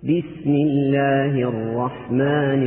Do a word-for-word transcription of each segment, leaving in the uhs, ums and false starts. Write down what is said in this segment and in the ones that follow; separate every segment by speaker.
Speaker 1: بسم الله الرحمن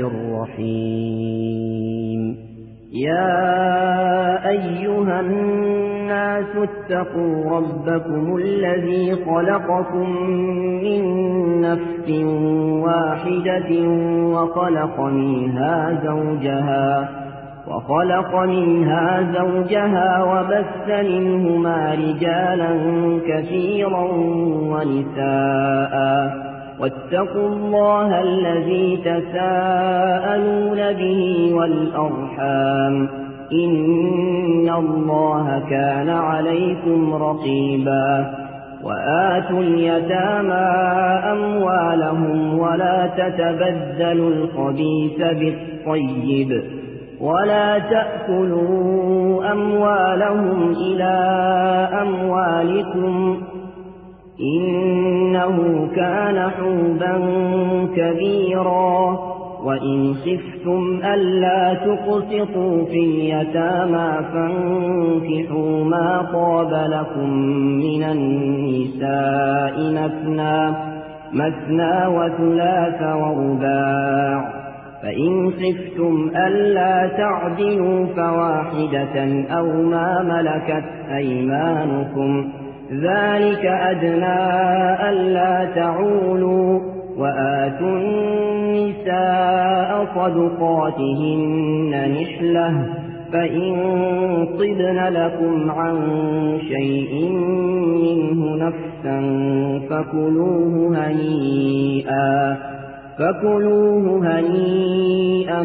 Speaker 1: الرحيم يا أيها الناس اتقوا ربكم الذي خلقكم من نفس واحدة وخلق منها زوجها وخلق منها زوجها وبث منهما رجالا كثيرا ونساء واتقوا الله الذي تساءلون به والأرحام إن الله كان عليكم رقيبا وآتوا اليتامى أموالهم ولا تتبدلوا الخبيث بالطيب ولا تأكلوا أموالهم إلى أموالكم إنه كان حوبا كبيرا وإن خفتم ألا تقسطوا في اليتامى فانكحوا ما طاب لكم من النساء مثنى مثنى وثلاث ورباع فإن خفتم ألا تعدلوا فواحدة أو ما ملكت أيمانكم ذلك أدنى ألا تعولوا وآتوا النساء صدقاتهن نحلة فإن طبن لكم عن شيء منه نفسا فكلوه هنيئا فكلوه هنيئا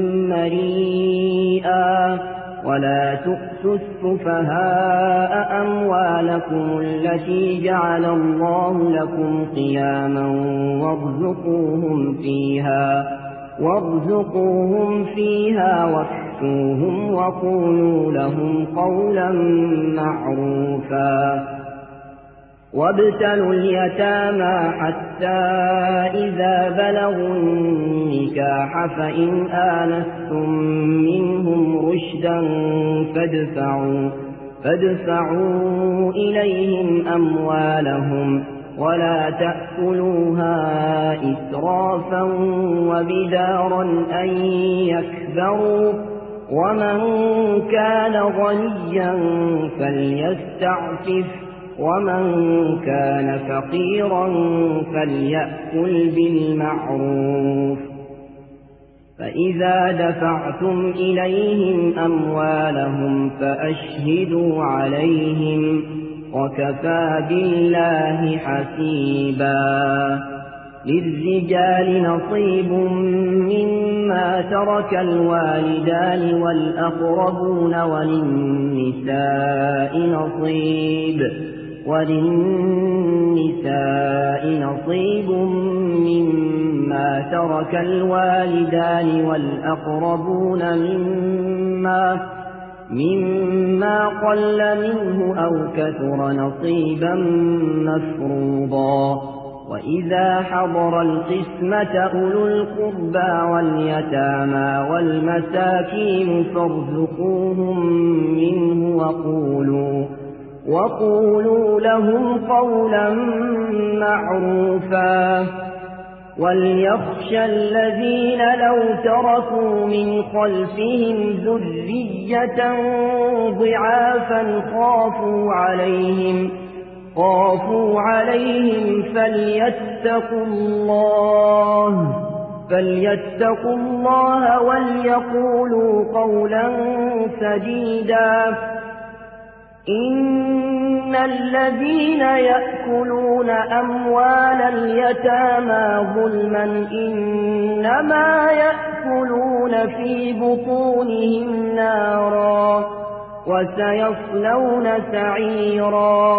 Speaker 1: مريئا ولا تؤتوا السفهاء أموالكم التي جعل الله لكم قياما وارزقوهم فيها وارزقوهم فيها واكسوهم وقولوا لهم قولا معروفا وابتلوا اليتامى حتى إذا بلغوا النكاح فإن آنستم منهم رشدا فادفعوا, فادفعوا إليهم أموالهم ولا تأكلوها إسرافا وبدارا أن يكبروا ومن كان غنيا فليستعفف ومن كان فقيرا فليأكل بالمعروف فإذا دفعتم إليهم أموالهم فأشهدوا عليهم وكفى بالله حسيبا للرجال نصيب مما ترك الوالدان والأقربون وللنساء نصيب وللنساء نصيب مما ترك الوالدان والأقربون مما مما قل منه أو كثر نصيبا مفروضا وإذا حضر القسمة أولو القربى واليتامى والمساكين فارزقوهم منه وقولوا وقولوا لهم قولا معروفا وليخشى الذين لو تركوا من خلفهم ذرية ضعافا خافوا عليهم خافوا عليهم فليتقوا الله فليتقوا الله وليقولوا قولا سديدا إن الذين يأكلون أموال اليتامى ظلما إنما يأكلون في بطونهم نارا وسيصلون سعيرا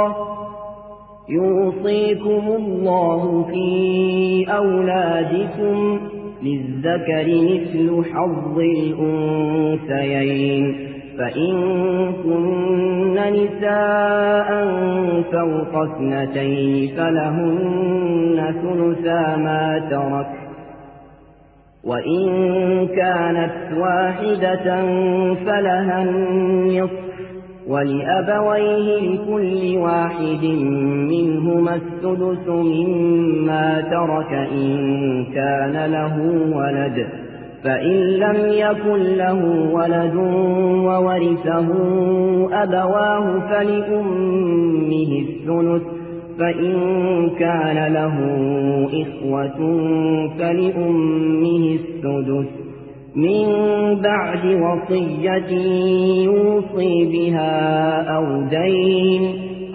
Speaker 1: يوصيكم الله في أولادكم للذكر مثل حظ الأنثيين فإن كن نساء فوق اثنتين فلهن ثلثا ما ترك وإن كانت واحدة فلها النصف ولأبويه لكل واحد منهما السدس مما ترك إن كان له ولد، فإن لم يكن له ولد وورثه أبواه فلأمه الثلث، فإن كان له إخوة فلأمه السدس من بعد وصية يوصي بها أو دين.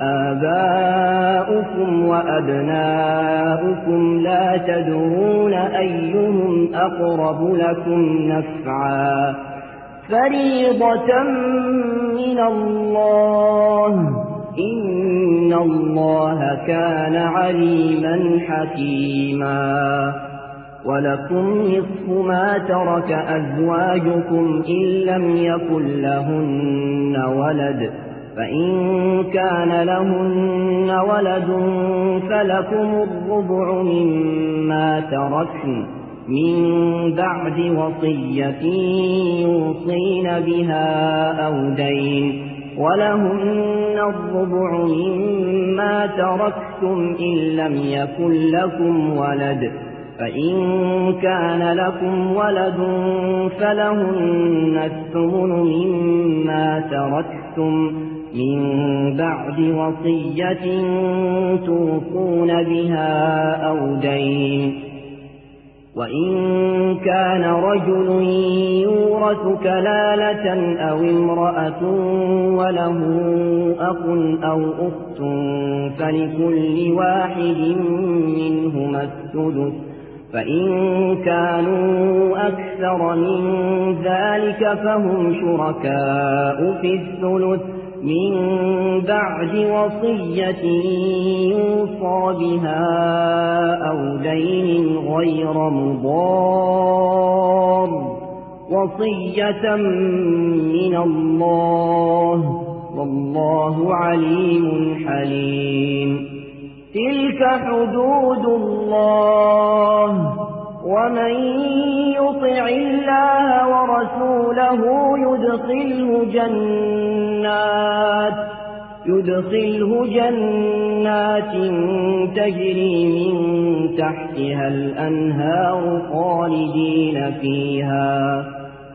Speaker 1: آباؤكم وأبناؤكم لا تدرون أيهم أقرب لكم نفعا، فريضة من الله، إن الله كان عليما حكيما. ولكم نصف ما ترك أزواجكم إن لم يكن لهن ولد، فإن كان لهن ولد فلكم الربع مما تركن من بعد وصية يوصين بها أو دين، ولهن الربع مما تركتم إن لم يكن لكم ولد، فإن كان لكم ولد فلهن الثمن مما تركتم من بعد وصية توصون بها أو دين. وإن كان رجل يورث كلالة أو امرأة وله أخ أو أخت فلكل واحد منهما السدس، فإن كانوا أكثر من ذلك فهم شركاء في الثلث من بعد وصية يوصى بها أو دين غير مضار، وصية من الله، والله عليم حليم. تلك حدود الله، ومن يطع الله ورسوله يدخله جنات يدخله جنات تجري من تحتها الأنهار خالدين فيها،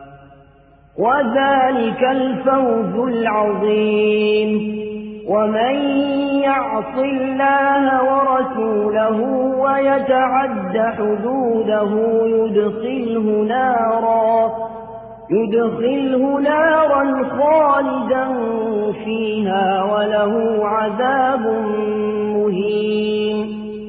Speaker 1: وذلك الفوز العظيم. ومن يعص الله ورسوله ويتعد حدوده يدخله نارا يدخله نارا خالدا فيها وله عذاب مهين.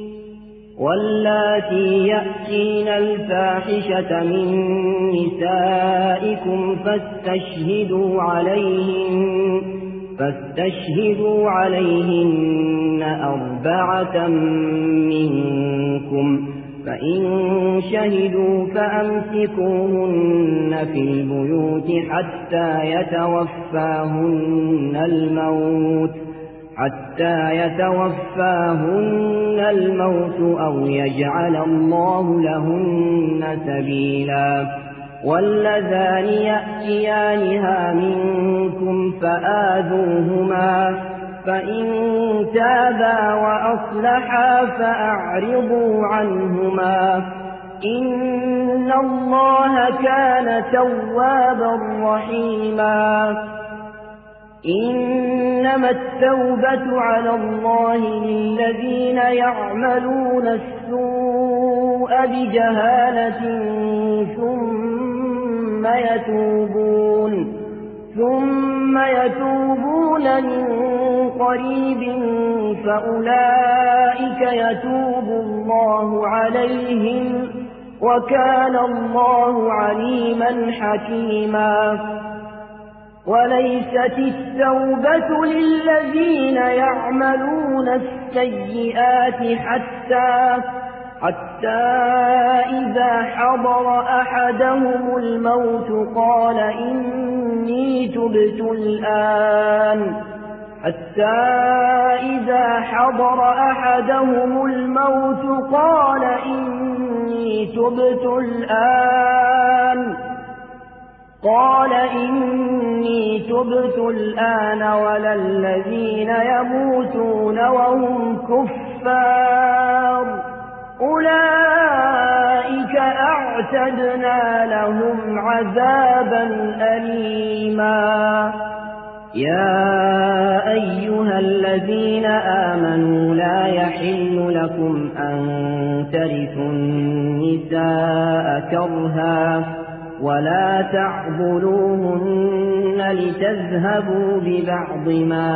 Speaker 1: واللاتي يأتين الفاحشة من نسائكم فاستشهدوا عليهن فاستشهدوا عليهن أربعة منكم، فإن شهدوا فأمسكوهن في البيوت حتى يتوفاهن الموت حتى يتوفاهن الموت أو يجعل الله لهن سبيلا. واللذان يأتيانها منكم فآذوهما، فإن تابا وأصلحا فأعرضوا عنهما، إن الله كان توابا رحيما. إنما التوبة على الله للذين يعملون السوء بجهالة ثم يتوبون ثم يتوبون من قريب فأولئك يتوب الله عليهم، وكان الله عليما حكيما. وليست التوبة للذين يعملون السيئات حتى حتى إذا حضر أحدهم الموت قال إني تبت الآن حتى إذا حضر أحدهم الموت قال إني تبت الآن قال إني تبت الآن ولا الذين يموتون وهم كفار أولئك أعتدنا لهم عذابا أليما يا أيها الذين آمنوا لا يحل لكم أن ترثوا النساء كرها ولا تعضلوهن لتذهبوا ببعض ما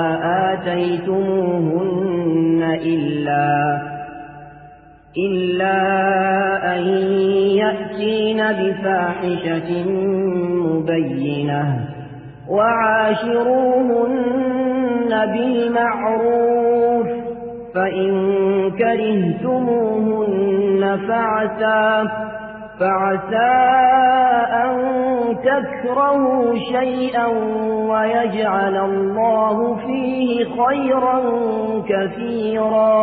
Speaker 1: آتيتموهن إلا إلا أن يأتين بفاحشة مبينة وعاشروهن بالمعروف فإن كرهتموهن فعسى فعسى أن تكرهوا شيئا ويجعل الله فيه خيرا كثيرا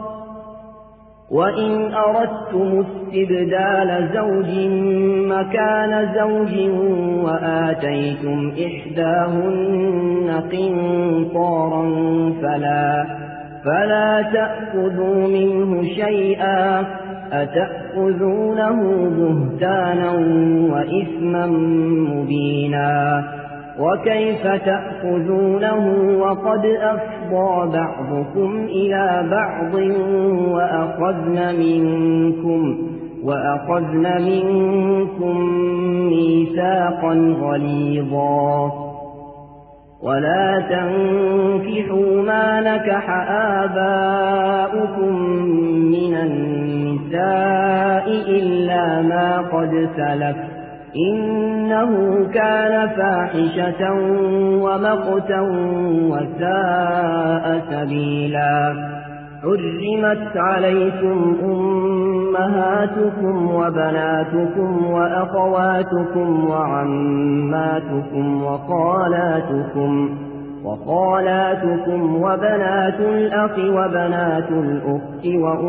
Speaker 1: وإن أردتم استبدال زوج مكان زوج وآتيتم إحداهن قنطارا فلا, فلا تأخذوا منه شيئا أتأخذونه بهتانا وإثما مبينا وكيف تأخذونه وقد أفضى بعضكم إلى بعض وأخذن منكم, وأخذن منكم ميثاقا غليظا ولا تنكحوا ما نكح آباؤكم من النساء إلا ما قد سلف إنه كان فاحشة ومقتا وساء سبيلا حرمت عليكم أمهاتكم وبناتكم وأخواتكم وعماتكم وخالاتكم وخالاتكم وبنات الأخ وبنات الأخت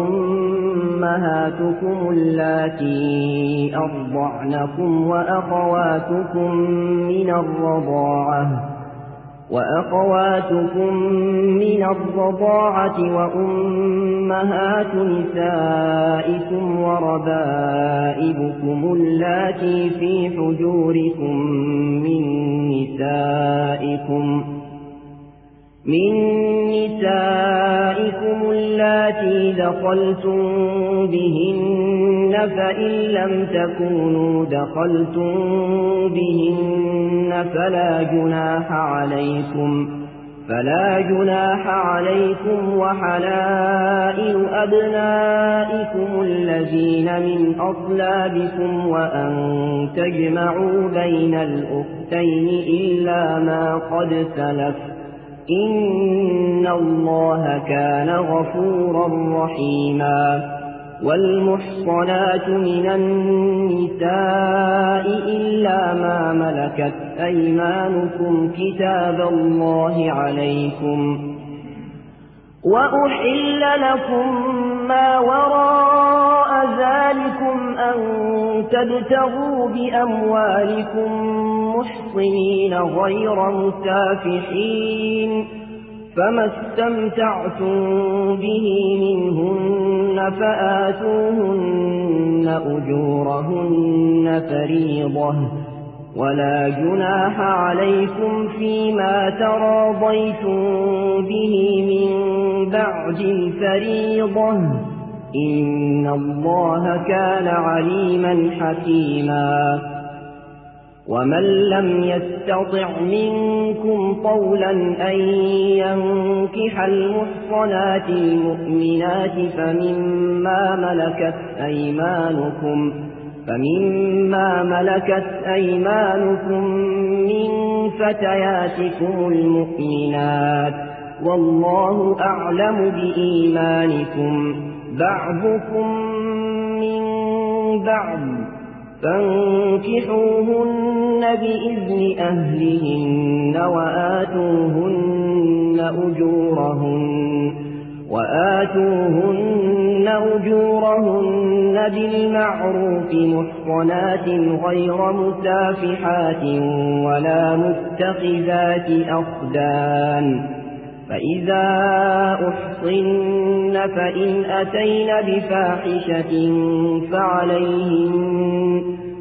Speaker 1: وأمهاتكم اللاتي أرضعنكم وأخواتكم من الرضاعة وأخواتكم من الرضاعة وأمهات نسائكم وربائبكم اللاتي في حجوركم من نسائكم من نسائكم اللاتي دخلتم بهن فإن لم تكونوا دخلتم بهن فلا جناح عليكم فلا جناح عليكم وحلائل أبنائكم الذين من أصلابكم وأن تجمعوا بين الأختين إلا ما قد سلف إن الله كان غفورا رحيما والمحصنات من النساء إلا ما ملكت أيمانكم كتاب الله عليكم وأحل لكم ما وراء ذلكم أن تبتغوا بأموالكم محصنين غير مسافحين فما استمتعتم به منهن فآتوهن أجورهن فريضة ولا جناح عليكم فيما تراضيتم به من بعد الفريضة إن الله كان عليما حكيما ومن لم يستطع منكم طولا أن ينكح المحصنات المؤمنات فمما ملكت أيمانكم فمما ملكت أيمانكم من فتياتكم المؤمنات والله أعلم بإيمانكم بعضكم من بعض فانكحوهن بإذن أهلهن وآتوهن أجورهن وآتوهن أجورهن بالمعروف محصنات غير مسافحات ولا متخذات أخدان فإذا أحصن فإن أتين بفاحشة فعليهن,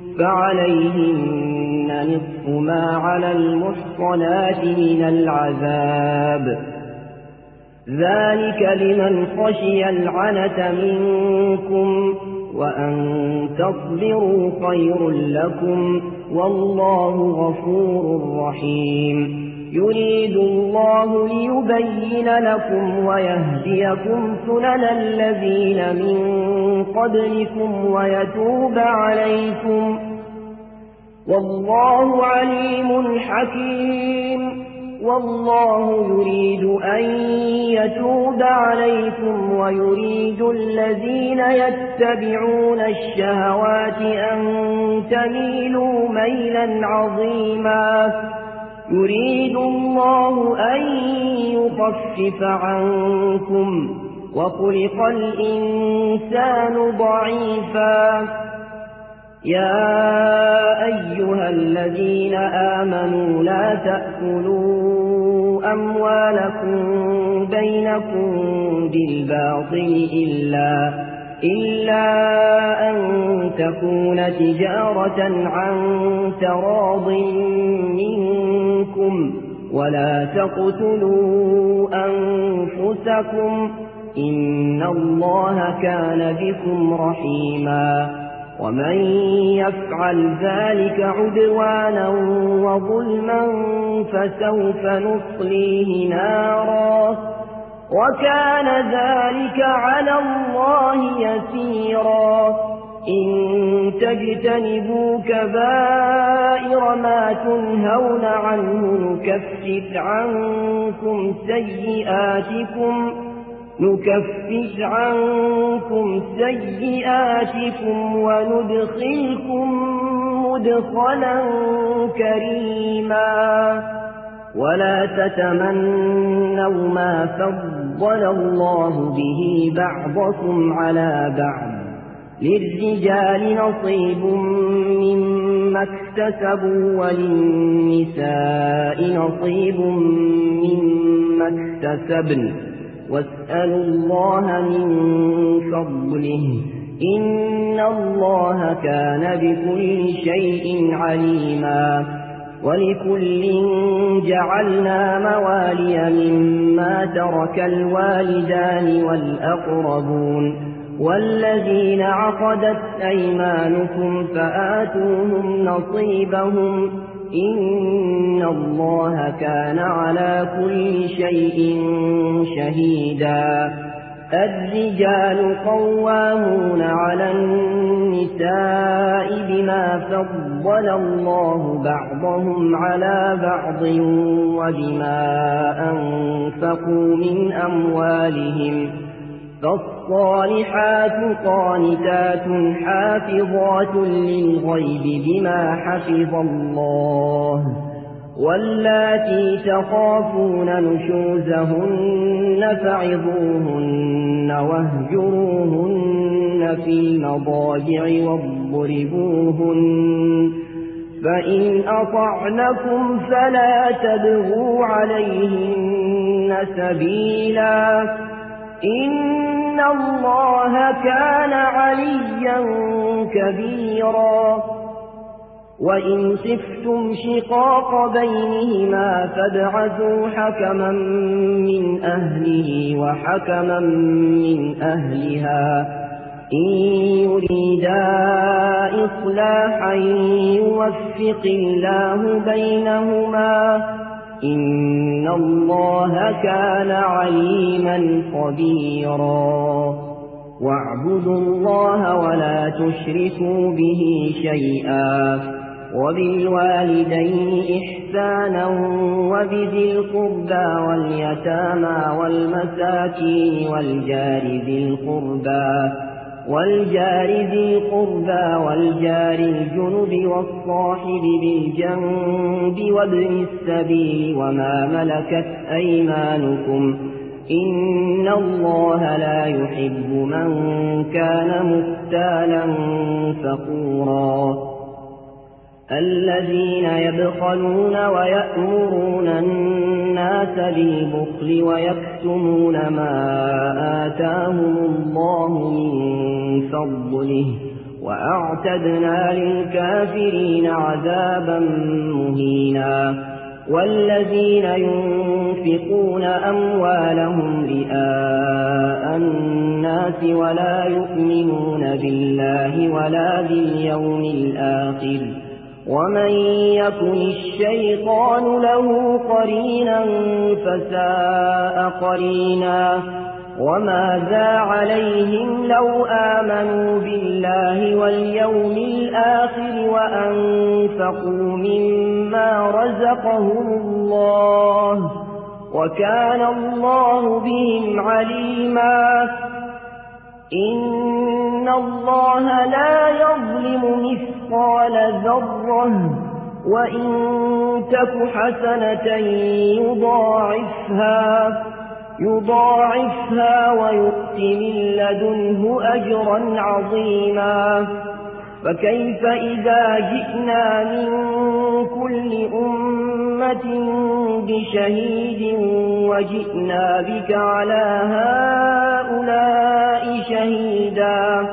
Speaker 1: فعليهن نصف ما على المحصنات من العذاب ذلك لمن خشي العنة منكم وأن تصبروا خير لكم والله غفور رحيم يريد الله ليبين لكم ويهديكم سنن الذين من قبلكم ويتوب عليكم والله عليم حكيم والله يريد أن يتوب عليكم ويريد الذين يتبعون الشهوات أن تميلوا ميلا عظيما يريد الله أن يخفف عنكم وخلق الإنسان ضعيفا يا أيها الذين آمنوا لا تأكلوا أموالكم بينكم بالباطل إلا, إلا أن تكون تجارة عن تراض منكم ولا تقتلوا أنفسكم إن الله كان بكم رحيما ومن يفعل ذلك عدوانا وظلما فسوف نصليه نارا وكان ذلك على الله يسيرا إن تجتنبوا كبائر ما تنهون عنه نكفر عنكم سيئاتكم نكفر عنكم سيئاتكم وندخلكم مدخلا كريما ولا تتمنوا ما فضل الله به بعضكم على بعض للرجال نصيب مما اكتسبوا وللنساء نصيب مما اكتسبن واسألوا الله من فضله إن الله كان بكل شيء عليما ولكل جعلنا موالي مما ترك الوالدان والأقربون والذين عقدت أيمانكم فآتوهم نصيبهم إن الله كان على كل شيء شهيدا الرجال قوامون على النساء بما فضل الله بعضهم على بعض وبما أنفقوا من أموالهم فالصالحات قانتات حافظات للغيب بما حفظ الله واللاتي تخافون نشوزهن فعظوهن واهجروهن في المضاجع واضربوهن فإن أطعنكم فلا تبغوا عليهن سبيلا إن الله كان عليا كبيرا وإن خفتم شقاق بينهما فابعثوا حكما من أهله وحكما من أهلها إن يريدا إصلاحا يوفق الله بينهما إن الله كان عليما خبيرا واعبدوا الله ولا تشركوا به شيئا وبالوالدين إحسانا وبذي القربى واليتامى والمساكين والجار ذي القربى والجار ذي القربى والجار الجنب والصاحب بالجنب وابن السبيل وما ملكت أيمانكم إن الله لا يحب من كان مختالا فخورا الذين يبخلون ويأمرون الناس بالبخل ويكتمون ما آتاهم الله من فضله وأعتدنا للكافرين عذابا مهينا والذين ينفقون أموالهم رئاء الناس ولا يؤمنون بالله ولا باليوم الآخر ومن يكن الشيطان له قرينا فساء قرينا وماذا عليهم لو آمنوا بالله واليوم الآخر وأنفقوا مما رزقهم الله وكان الله بهم عليما إن الله لا يظلم مثقال ذرة وإن تك حسنة يضاعفها يضاعفها ويؤت من لدنه أجرا عظيما فكيف إذا جئنا من كل أمة بشهيد وجئنا بك على هؤلاء شهيدا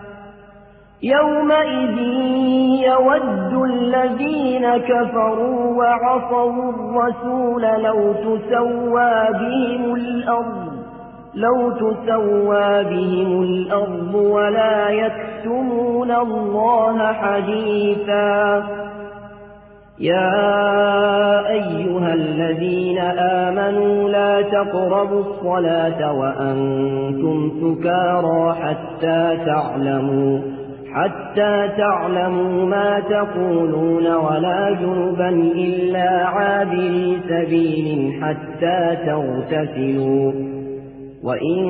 Speaker 1: يومئذ يود الذين كفروا وعصوا الرسول لو تسوى بهم الأرض لو تسوى بهم الأرض ولا يكتمون الله حديثا يا أيها الذين آمنوا لا تقربوا الصلاة وأنتم سكارى حتى تعلموا حتى تعلموا ما تقولون ولا جنبا إلا عابري سبيل حتى تغتسلوا وإن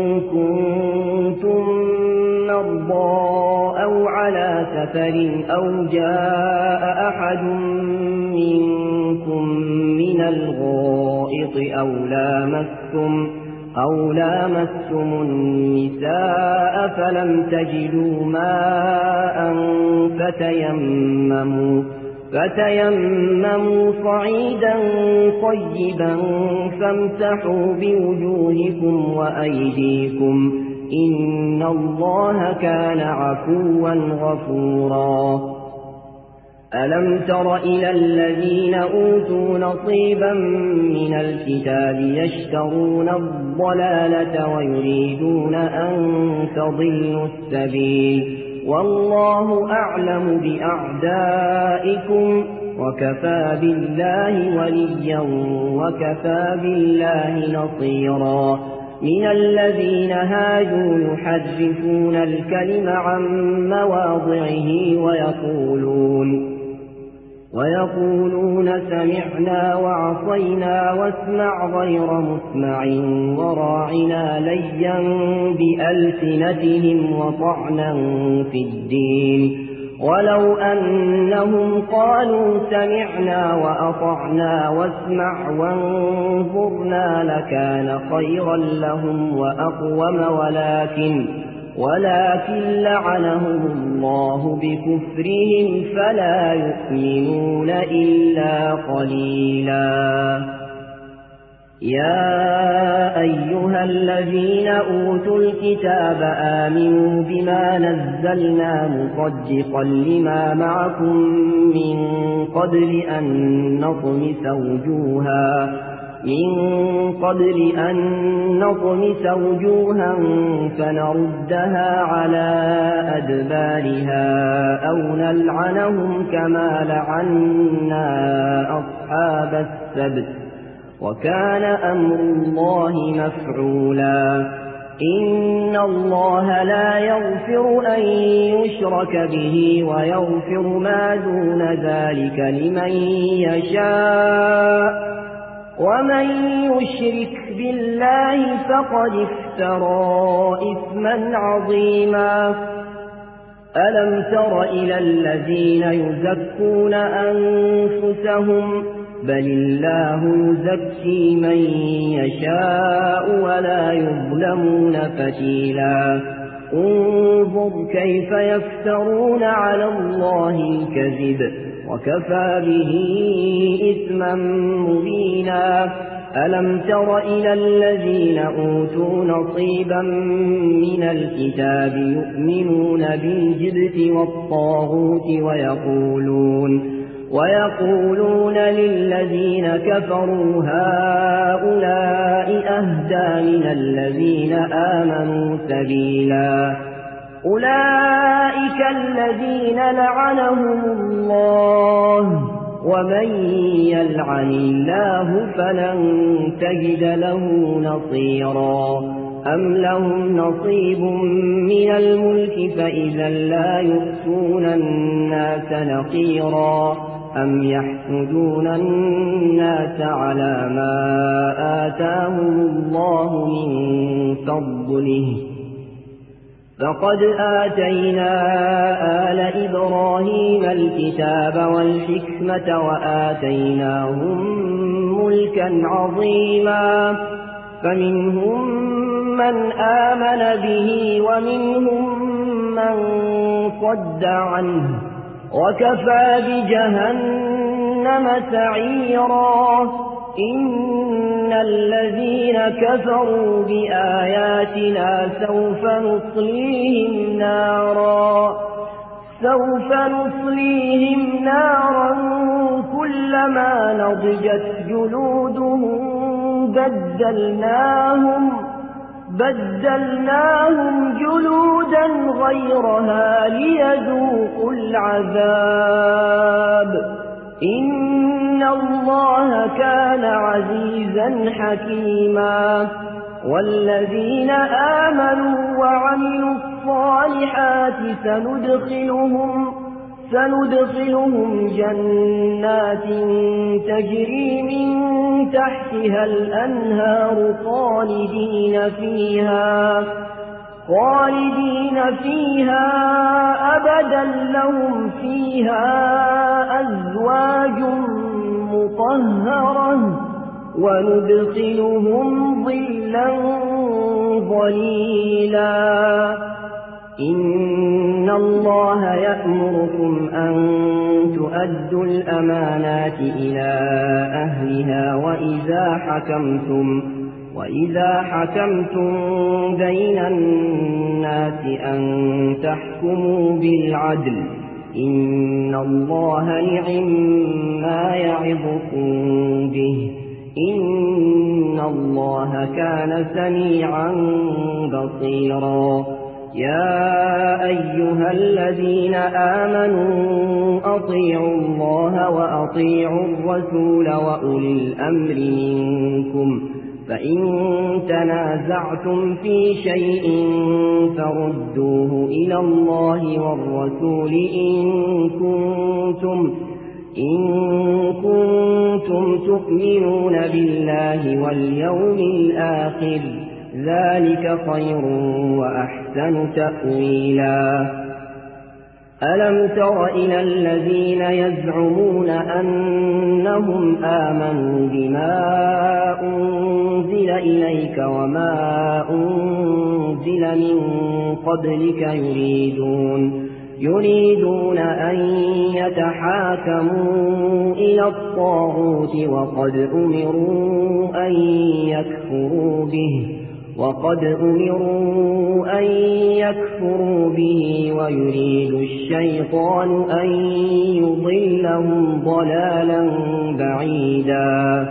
Speaker 1: كنتم مرضى أو على سفر أو جاء أحد منكم من الغائط أو لامستم أو لامستم النساء فلم تجدوا ماء فتيمموا فتيمموا صعيدا طيبا فامسحوا بوجوهكم وأيديكم إن الله كان عفوا غفورا ألم تر إلى الذين أوتوا نصيبا من الكتاب يشترون الضلالة ويريدون أن تضلوا السبيل والله أعلم بأعدائكم وكفى بالله وليا وكفى بالله نصيرا من الذين هاجوا يحرفون الكلم عن مواضعه ويقولون ويقولون سمعنا وعصينا واسمع غير مسمع وراعنا ليا بألسنتهم وطعنا في الدين ولو أنهم قالوا سمعنا وأطعنا واسمع وانظرنا لكان خيرا لهم وأقوم ولكن ولكن لعنهم الله بكفرهم فلا يؤمنون إلا قليلا يا أيها الذين أوتوا الكتاب آمنوا بما نزلنا مصدقا لما معكم من قبل أن نطمس وجوها من قبل أن نطمس وجوها فنردها على أدبارها أو نلعنهم كما لعنا أصحاب السبت وكان أمر الله مفعولا إن الله لا يغفر أن يشرك به ويغفر ما دون ذلك لمن يشاء ومن يشرك بالله فقد افترى إثما عظيما ألم تر إلى الذين يزكون أنفسهم بل الله يزكي من يشاء ولا يظلمون فتيلا انظر كيف يفترون على الله الكذب وكفى به إثما مبينا ألم تر إلى الذين أوتوا نصيبا من الكتاب يؤمنون بالجبت والطاغوت ويقولون ويقولون للذين كفروا هؤلاء أهدى من الذين آمنوا سبيلا أولئك الذين لعنهم الله ومن يلعن الله فلن تجد له نصيرا أم لهم نصيب من الملك فإذا لا يؤتون الناس نقيرا أم يحسدون الناس على ما آتاهم الله من فضله فقد آتينا آل إبراهيم الكتاب والحكمة وآتيناهم ملكا عظيما فمنهم من آمن به ومنهم من صد عنه وكفى بجهنم سعيرا إن الذين كفروا بآياتنا سوف نصليهم نارا سوف نصليهم نارا كلما نضجت جلودهم بدلناهم بدلناهم جلودا غيرها ليذوقوا العذاب إن الله كان عزيزا حكيما والذين آمنوا وعملوا الصالحات سندخلهم سندخلهم جنات تجري من تحتها الأنهار خالدين فيها خالدين فيها أبدا لهم فيها أزواج مطهرة وندخلهم ظلا ظليلا إن الله يأمركم أن تؤدوا الأمانات إلى أهلها وإذا حكمتم وإذا حكمتم بين الناس أن تحكموا بالعدل إن الله نعم ما يعظكم به إن الله كان سميعا بصيرا يا أيها الذين آمنوا أطيعوا الله وأطيعوا الرسول وأولي الأمر منكم فإن تنازعتم في شيء فردوه إلى الله والرسول إن كنتم إن كنتم تؤمنون بالله واليوم الآخر ذلك خير وأحسن تأويلا ألم تر إلى الذين يزعمون أنهم آمنوا بما أنزل إليك وما أنزل من قبلك يريدون يريدون أن يتحاكموا إلى الطاغوت وقد أمروا أن يكفروا به وقد أمروا أن يكفروا به ويريد الشيطان أن يضلهم ضلالا بعيدا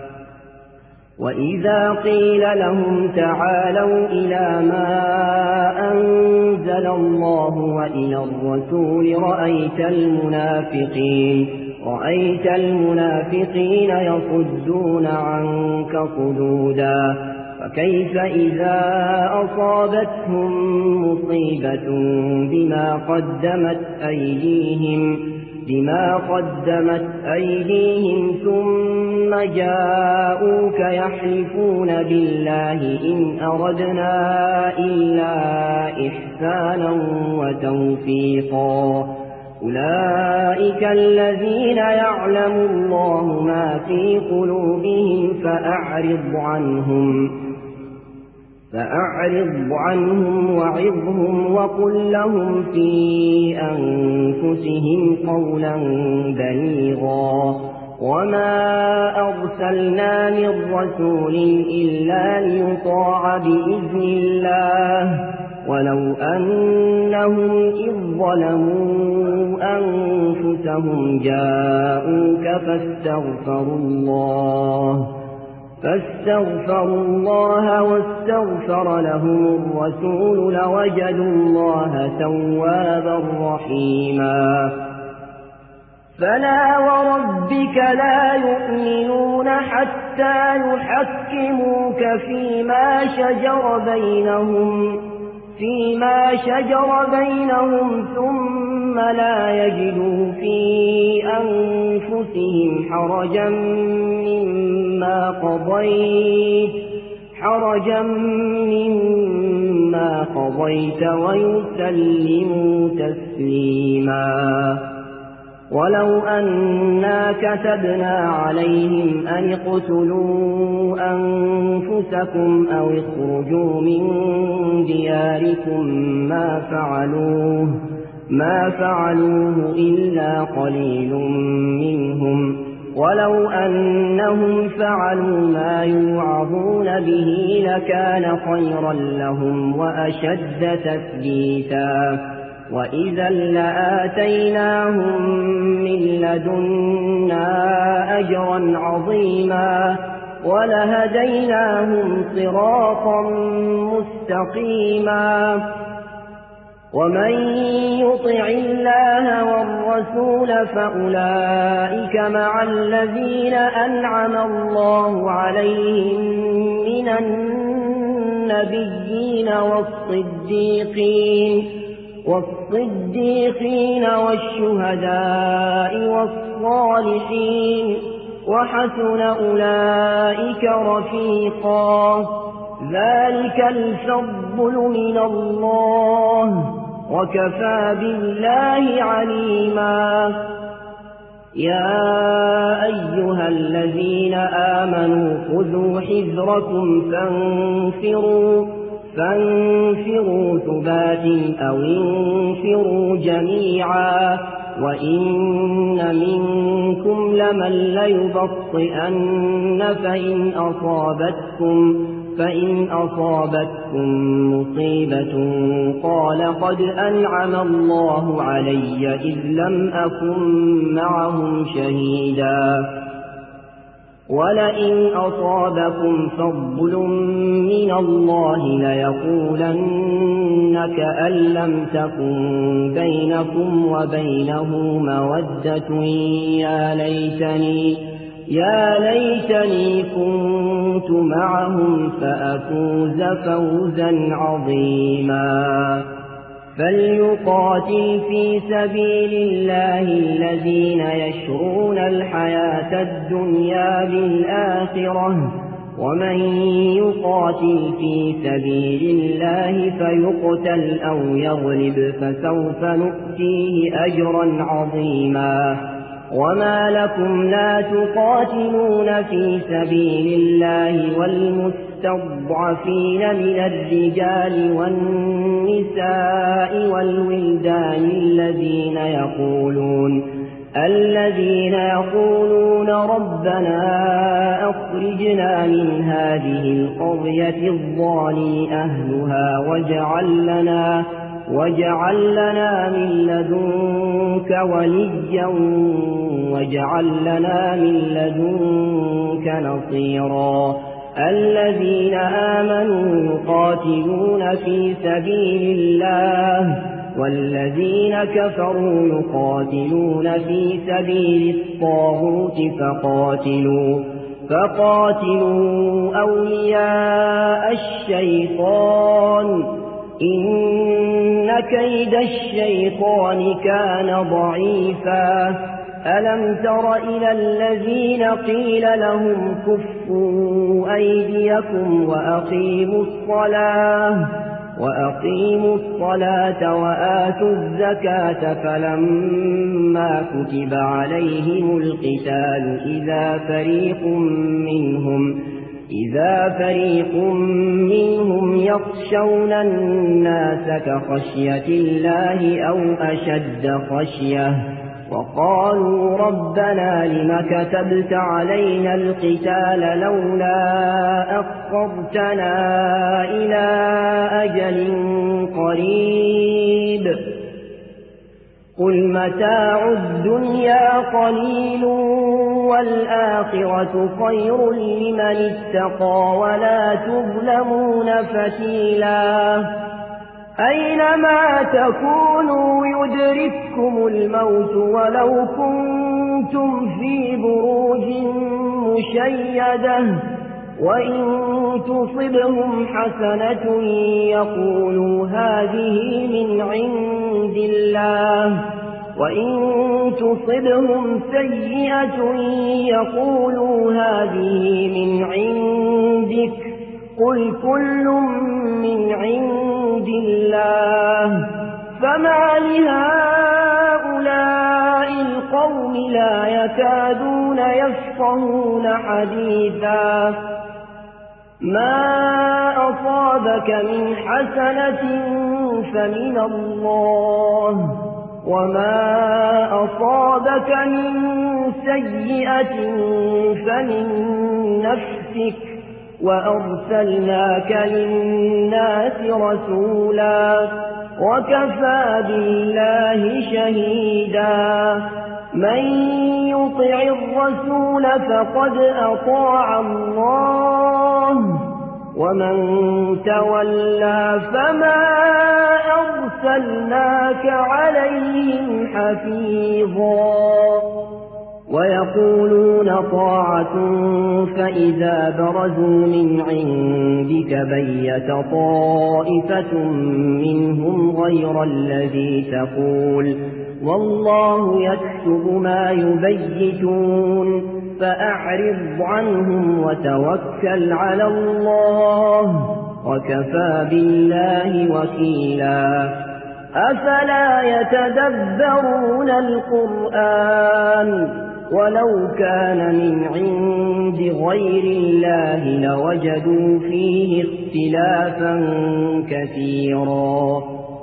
Speaker 1: وإذا قيل لهم تعالوا إلى ما أنزل الله وإلى الرسول رأيت المنافقين رأيت المنافقين يصدون عنك صدودا فكيف إذا أصابتهم مصيبة بما قدمت أيديهم بما قدمت أيديهم ثم جاءوك يحلفون بالله إن أردنا إلا إحسانا وتوفيقا أولئك الذين يعلم الله ما في قلوبهم فأعرض عنهم فأعرض عنهم وعظهم وقل لهم في أنفسهم قولا بليغا وما أرسلنا من رسول إلا ليطاع بإذن الله ولو أنهم إذ ظلموا أنفسهم جاءوك فاستغفروا الله فاستغفروا الله واستغفر لهم الرسول لوجدوا الله توابا رحيما فلا وربك لا يؤمنون حتى يحكموك فيما شجر بينهم فيما شجر بينهم ثم لا يجدوا في أنفسهم حرجا مما قضيت حرجا مما قضيت ويسلموا تسليما ولو أنا كتبنا عليهم أن اقتلوا أنفسكم أو اخرجوا من دياركم ما فعلوه ما فعلوه إلا قليل منهم ولو أنهم فعلوا ما يوعظون به لكان خيرا لهم وأشد تثبيتا وإذا لآتيناهم من لدنا أجرا عظيما ولهديناهم صراطا مستقيما ومن يطع الله والرسول فأولئك مع الذين أنعم الله عليهم من النبيين والصديقين والصديقين والشهداء والصالحين وحسن أولئك رفيقا ذلك الفضل من الله وكفى بالله عليما يا أيها الذين آمنوا خذوا حذركم فانفروا فانفروا ثبات أو انفروا جميعا وإن منكم لمن ليبطئن فإن أصابتكم فإن أصابتكم مصيبة قال قد أنعم الله علي إذ لم أكن معهم شهيدا ولئن أصابكم فضل من الله ليقولن كأن لم تكن بينكم وبينه مودة يا ليتني يا ليتني كنت معهم فأفوز فوزا عظيما فليقاتل في سبيل الله الذين يشرون الحياة الدنيا بالآخرة ومن يقاتل في سبيل الله فيقتل أو يغلب فسوف نؤتيه أجرا عظيما وما لكم لا تقاتلون في سبيل الله والمستضعفين من الرجال والنساء والولدان الذين يقولون الذين يقولون ربنا أخرجنا من هذه القرية الظالم أهلها واجعل لنا واجعل لنا من لدنك وليا واجعل لنا من لدنك نصيرا الذين آمنوا يقاتلون في سبيل الله والذين كفروا يقاتلون في سبيل الطاغوت فقاتلوا فقاتلوا أولياء الشيطان إن كيد الشيطان كان ضعيفا ألم تر إلى الذين قيل لهم كفوا أيديكم وأقيموا الصلاة وأقيموا الصلاة وآتوا الزكاة فلما كتب عليهم القتال إذا فريق منهم إذا فريق منهم يخشون الناس كخشية الله أو أشد خشية وقالوا ربنا لم كتبت علينا القتال لولا أخرتنا إلى أجل قريب قل متاع الدنيا قليل والآخرة خير لمن اتقى ولا تظلمون فتيلا أينما تكونوا يدرككم الموت ولو كنتم في بروج مشيدة وإن تصبهم حسنة يقولوا هذه من عند الله وإن تصبهم سيئة يقولوا هذه من عندك قل كل من عند الله فما لهؤلاء القوم لا يكادون يفقهون حديثا ما أصابك من حسنة فمن الله وما أصابك من سيئة فمن نفسك وأرسلناك للناس رسولا وكفى بالله شهيدا من يطع الرسول فقد أطاع الله ومن تولى فما أرسلناك عليهم حفيظا ويقولون طاعة فإذا برزوا من عندك بيت طائفة منهم غير الذي تقول والله يكتب ما يبيتون فأعرض عنهم وتوكل على الله وكفى بالله وكيلا أفلا يتدبرون القرآن ولو كان من عند غير الله لوجدوا فيه اختلافا كثيرا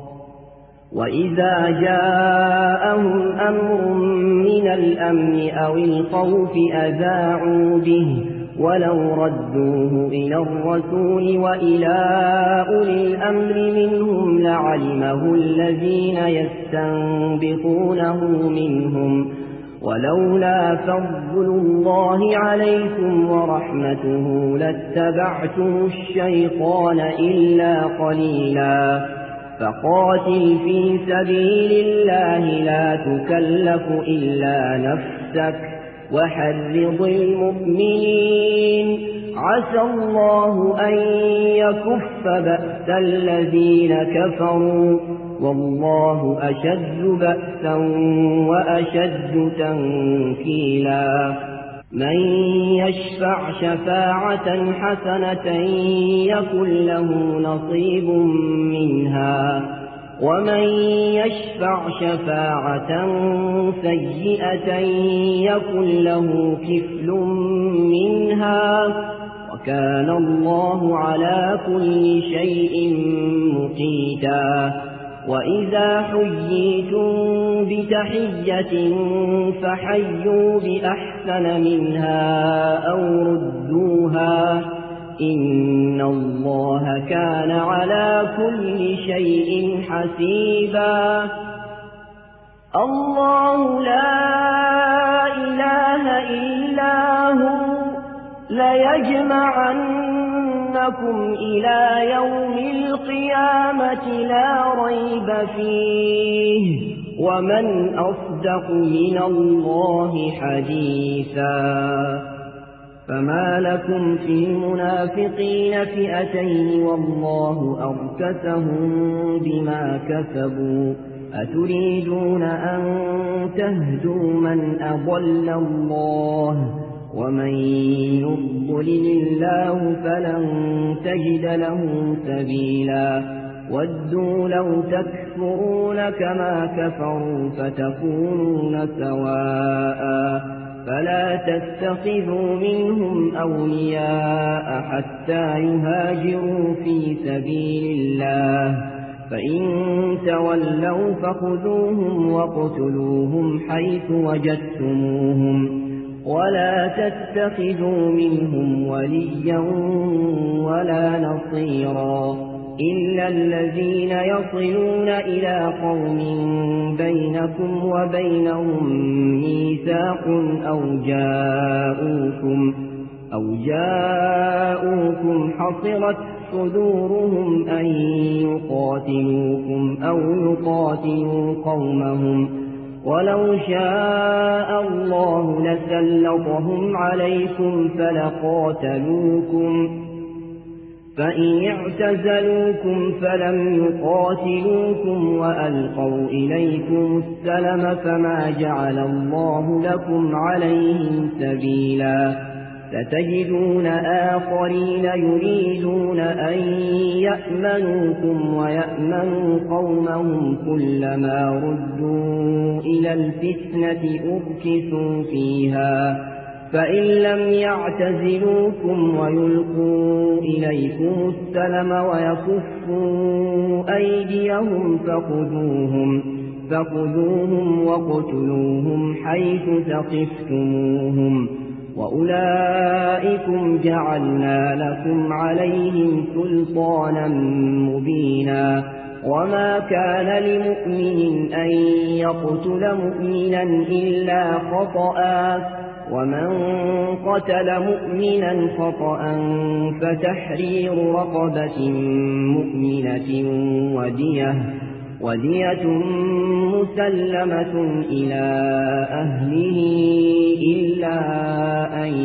Speaker 1: وإذا جاءهم أمر من الأمن أو الخوف أذاعوا به ولو ردوه إلى الرسول وإلى أولي الأمر منهم لعلمه الذين يستنبطونه منهم ولولا فضل الله عليكم ورحمته لاتبعتم الشيطان إلا قليلا فقاتل في سبيل الله لا تكلف إلا نفسك وحرض المؤمنين عسى الله أن يكف بأس الذين كفروا والله أشد بأسا وأشد تنكيلا من يشفع شفاعة حسنة يكن له نصيب منها ومن يشفع شفاعة سيئة يكن له كفل منها وكان الله على كل شيء مقيتا وإذا حييتم بتحية فحيوا بأحسن منها أو ردوها إن الله كان على كل شيء حسيبا الله لا إله إلا هو ليجمعنكم إلى يوم القيامة لا ريب فيه ومن أصدق من الله حديثا فما لكم في المنافقين فئتين والله أركسهم بما كسبوا أتريدون أن تهدوا من أضل الله ومن يضلل الله فلن تجد له سبيلا ودوا لو تكفرون كما كفروا فتكونون سواء فلا تتخذوا منهم أولياء حتى يهاجروا في سبيل الله فإن تولوا فخذوهم واقتلوهم حيث وجدتموهم ولا تتخذوا منهم وليا ولا نصيرا إلا الذين يصلون إلى قوم بينكم وبينهم ميثاق أو جاءوكم أو جاءوكم حصرت صدورهم أن يقاتلوكم أو يقاتلوا قومهم ولو شاء الله لسلطهم عليكم فلقاتلوكم فإن اعتزلوكم فلم يقاتلوكم وألقوا إليكم السلم فما جعل الله لكم عليهم سبيلا ستجدون آخرين يريدون أن يأمنوكم ويأمنوا قومهم كلما ردوا إلى الفتنة أركسوا فيها فإن لم يعتزلوكم ويلقوا إليكم السلم ويكفوا أيديهم فخذوهم فخذوهم وقتلوهم حيث ثقفتموهم وأولئكم جعلنا لكم عليهم سلطانا مبينا وما كان لمؤمن أن يقتل مؤمنا إلا خطأ ومن قتل مؤمنا خطأ فتحرير رقبة مؤمنة ودية ودية مسلمة إلى أهله إلا أن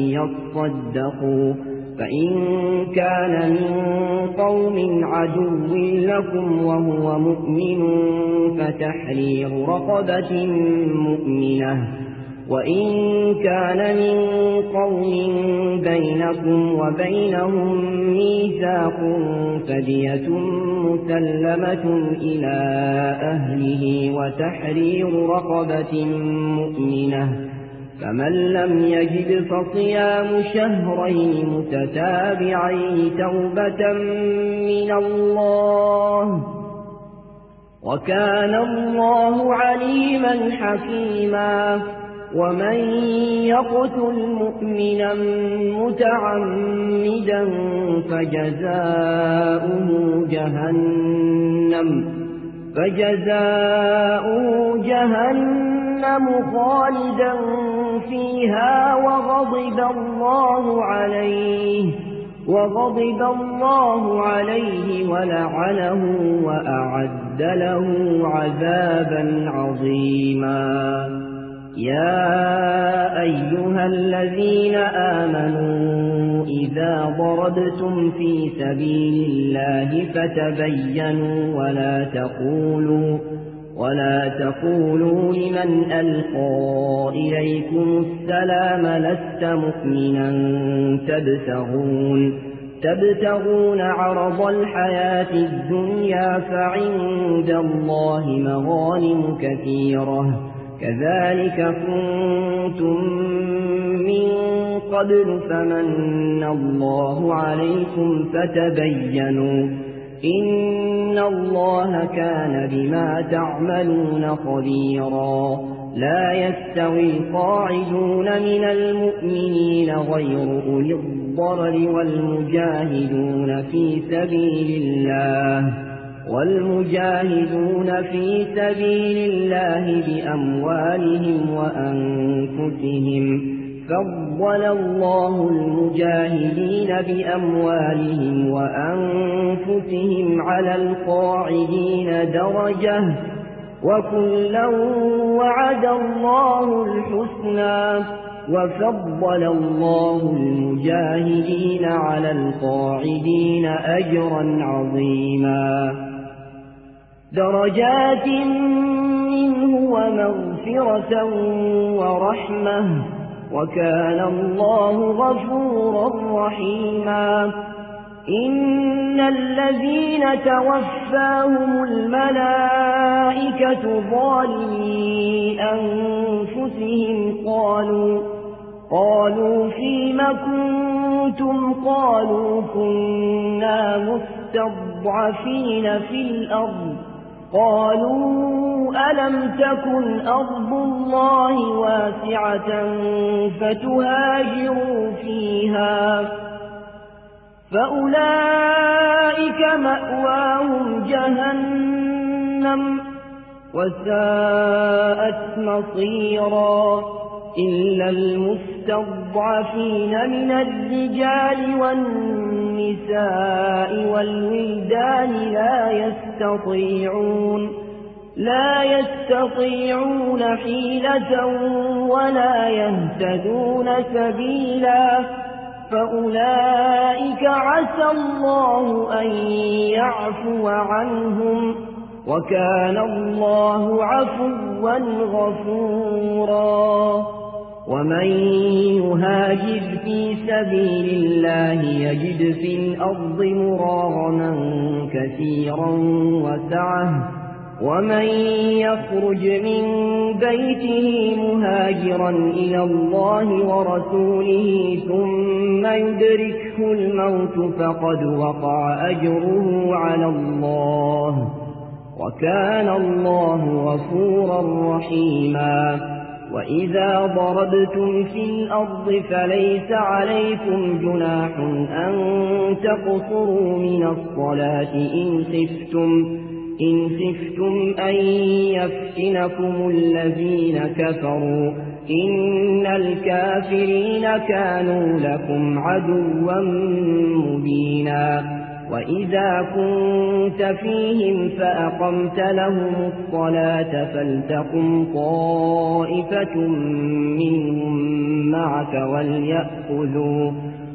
Speaker 1: يصدقوا فإن كان من قوم عدو لكم وهو مؤمن فتحرير رقبة مؤمنة وإن كان من قوم بينكم وبينهم ميثاق فدية مسلمة إلى أهله وتحرير رقبة مؤمنة فمن لم يجد فصيام شهرين متتابعين توبة من الله وكان الله عليما حكيما ومن يقتل مؤمنا متعمدا فجزاؤه جهنم فجزاؤه جهنم خالدا فيها وغضب الله عليه وغضب الله عليه ولعنه وأعد له عذابا عظيما يا أيها الذين آمنوا إذا ضربتم في سبيل الله فتبينوا ولا تقولوا ولا تقولوا لمن ألقى إليكم السلام لست مؤمنا تبتغون تبتغون عرض الحياة الدنيا فعند الله مغانم كثيرة كذلك كنتم من قبل فمن الله عليكم فتبينوا إن الله كان بما تعملون خبيرا لا يستوي القاعدون من المؤمنين غير أولي الضرر والمجاهدون في سبيل الله والمجاهدون في سبيل الله بأموالهم وأنفسهم فضل الله المجاهدين بأموالهم وأنفسهم على القاعدين درجة وكلا وعد الله الحسنى وفضل الله المجاهدين على القاعدين أجرا عظيما درجات منه ومغفرة ورحمة وكان الله غفورا رحيما إن الذين توفاهم الملائكة ظالمي أنفسهم قالوا قالوا فيم كنتم قالوا كنا مستضعفين في الأرض قالوا ألم تكن أرض الله واسعة فتهاجروا فيها فأولئك مأواهم جهنم وساءت مصيرا إلا المستضعفين من الرجال والنساء والولدان لا يستطيعون لا يستطيعون حيلة ولا يهتدون سبيلا فأولئك عسى الله أن يعفو عنهم وكان الله عفوا غفورا ومن يهاجر في سبيل الله يجد في الأرض مراغما كثيرا وسعة ومن يخرج من بيته مهاجرا إلى الله ورسوله ثم يدركه الموت فقد وقع أجره على الله وكان الله غفورا رحيما وإذا ضربتم في الأرض فليس عليكم جناح أن تقصروا من الصلاة إن خفتم إن خفتم أن يفتنكم الذين كفروا إن الكافرين كانوا لكم عدوا مبينا وإذا كنت فيهم فأقمت لهم الصلاة فلتقم طائفة منهم معك وليأخذوا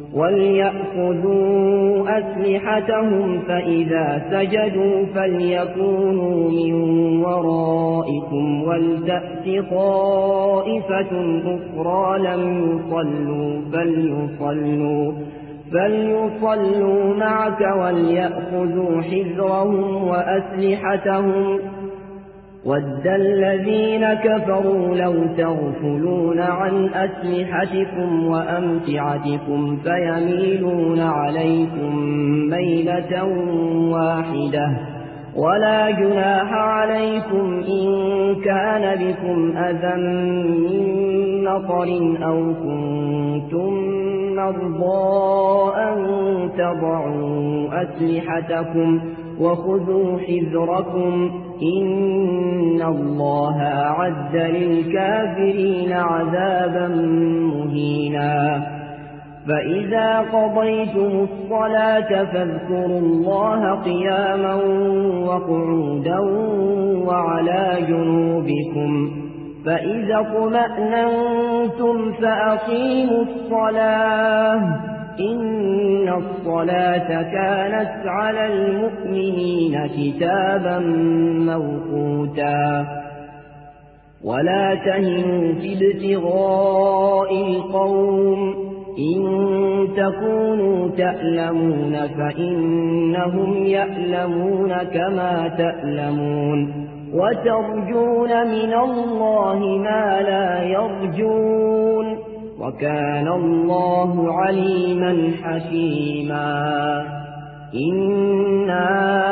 Speaker 1: وليأخذوا أسلحتهم فإذا سجدوا فليكونوا من ورائكم ولتأت طائفة أخرى لم يصلوا فليصلوا فليصلوا معك وليأخذوا حذرهم وأسلحتهم ود الذين كفروا لو تغفلون عن أسلحتكم وأمتعتكم فيميلون عليكم ميلة واحدة ولا جناح عليكم إن كان بكم أذى من مطر أو كنتم مرضى أن تضعوا أسلحتكم وخذوا حذركم إن الله أعد للكافرين عذابا مهينا فإذا قضيتم الصلاة فاذكروا الله قياما وقعودا وعلى جنوبكم فإذا اطمأننتم فأقيموا الصلاة إن الصلاة كانت على المؤمنين كتابا موقوتا ولا تهنوا في ابتغاء القوم إن تكونوا تألمون فإنهم يألمون كما تألمون وترجون من الله ما لا يرجون وكان الله عليما حكيما إنا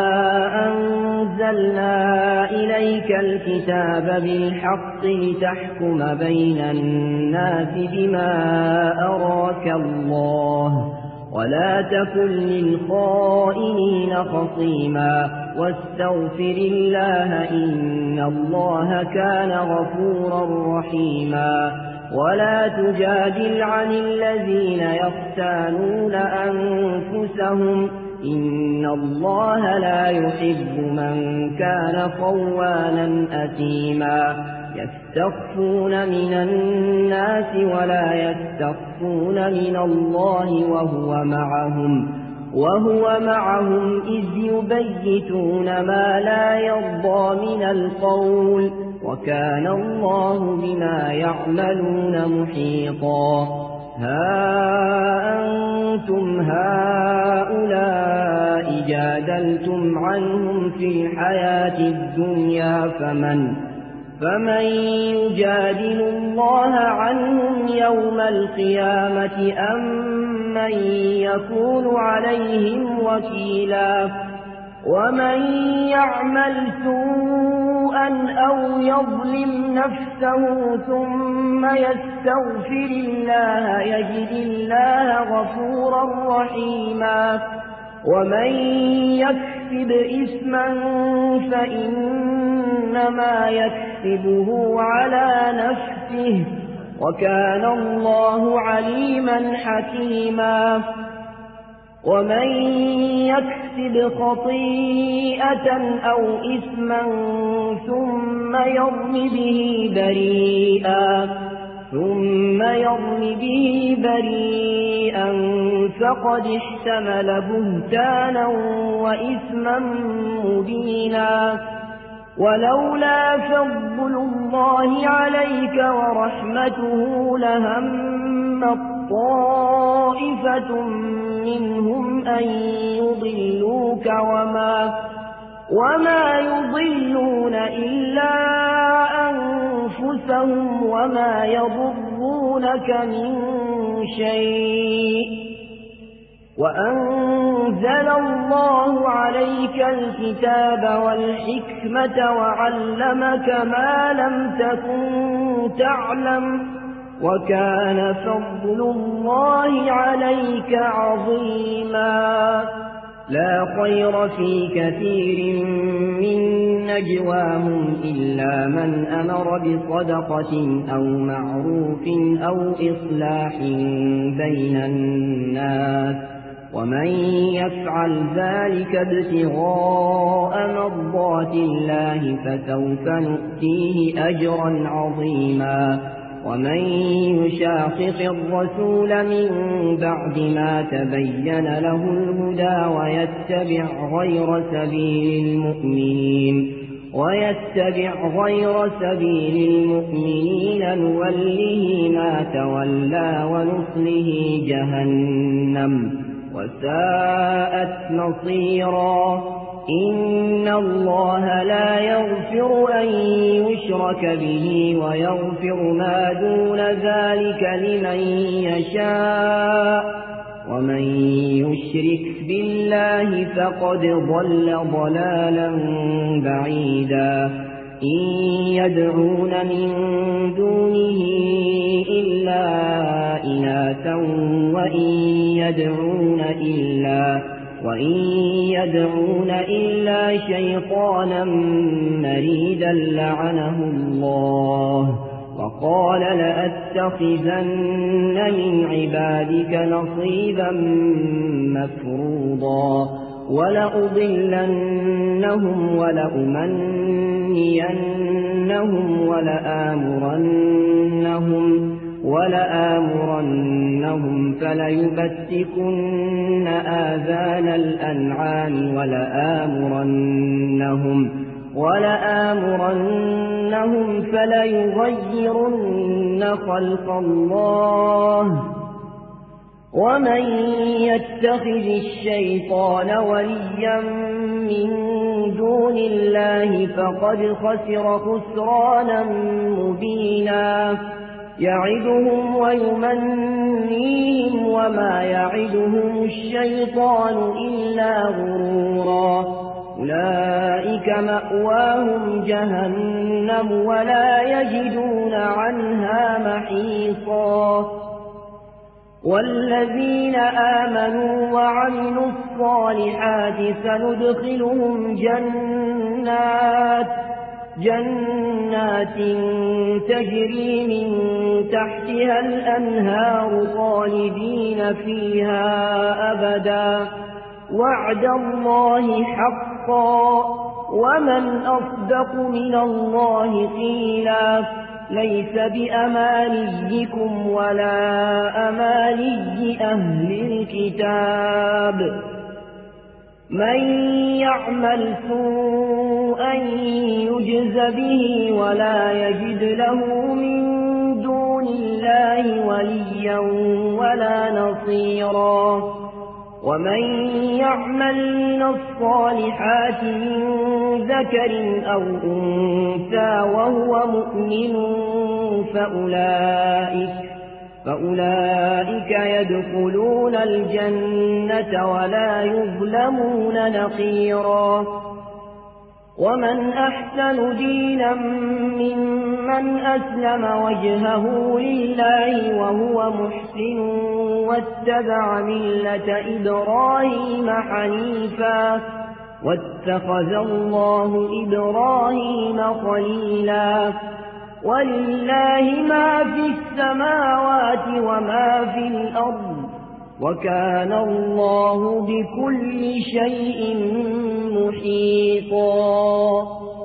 Speaker 1: أنزلنا إليك الكتاب بالحق لتحكم بين الناس بما أراك الله ولا تكن للخائنين خصيما واستغفر الله إن الله كان غفورا رحيما ولا تجادل عن الذين يختانون أنفسهم إن الله لا يحب من كان خوانا أثيما يستخفون من الناس ولا يستخفون من الله وهو معهم وهو معهم إذ يبيتون ما لا يرضى من القول وكان الله بما يعملون محيطا ها أنتم هؤلاء جادلتم عنهم في الحياة الدنيا فمن فمن يجادل الله عنهم يوم القيامة أم من يكون عليهم وكيلا ومن يعمل سوءا أو يظلم نفسه ثم يستغفر الله يجد الله غفورا رحيما ومن يكسب إثما فإنما يكسبه على نفسه وكان الله عليما حكيما ومن يكسب خطيئة أو إثما ثم يرم به بريئا ثم يرم به بريئا فقد احتمل بهتانا وإثما مبينا ولولا فضل الله عليك ورحمته لهم طائفة منهم أن يضلوك وما وما يضلون إلا أنفسهم وما يضرونك من شيء وأنزل الله عليك الكتاب والحكمة وعلمك ما لم تكن تعلم وكان فضل الله عليك عظيما لا خير في كثير من نجواهم إلا من أمر بصدقة أو معروف أو إصلاح بين الناس ومن يفعل ذلك ابتغاء مرضات الله فسوف نؤتيه أجرا عظيما ومن يشاقق الرسول من بعد ما تبين له الهدى ويتبع غير سبيل المؤمنين ويتبع غير سبيل المؤمنين نوله ما تولى ونصله جهنم وساءت مصيرا إن الله لا يغفر أن يشرك به ويغفر ما دون ذلك لمن يشاء ومن يشرك بالله فقد ضل ضلالا بعيدا إن يدعون من دونه إلا إناثا وإن يدعون إلا وإن يدعون إلا شيطانا مريدا لعنه الله وقال لأتخذن من عبادك نصيبا مفروضا ولأضلنهم ولأمنينهم ولآمرنهم ولآمرنهم فليبتكن آذان الأنعام ولآمرنهم ولآمرنهم فليغيرن خلق الله ومن يتخذ الشيطان وليا من دون الله فقد خسر خسرانا مبينا يعدهم ويمنيهم وما يعدهم الشيطان إلا غرورا أولئك مأواهم جهنم ولا يجدون عنها محيصا والذين آمنوا وعملوا الصالحات سندخلهم جنات جنات تجري من تحتها الأنهار خالدين فيها أبدا وعد الله حقا ومن أصدق من الله قيلا ليس بأمانيكم ولا أماني أهل الكتاب من يعمل سوءا يجز به ولا يجد له من دون الله وليا ولا نصيرا ومن يعمل من الصالحات من ذكر أو أنثى وهو مؤمن فأولئك, فأولئك يدخلون الجنة ولا يظلمون نقيرا ومن أحسن دينا ممن أسلم وجهه لله وهو محسن واتبع ملة إبراهيم حنيفا واتخذ الله إبراهيم خليلا ولله ما في السماوات وما في الأرض وكان الله بكل شيء محيطا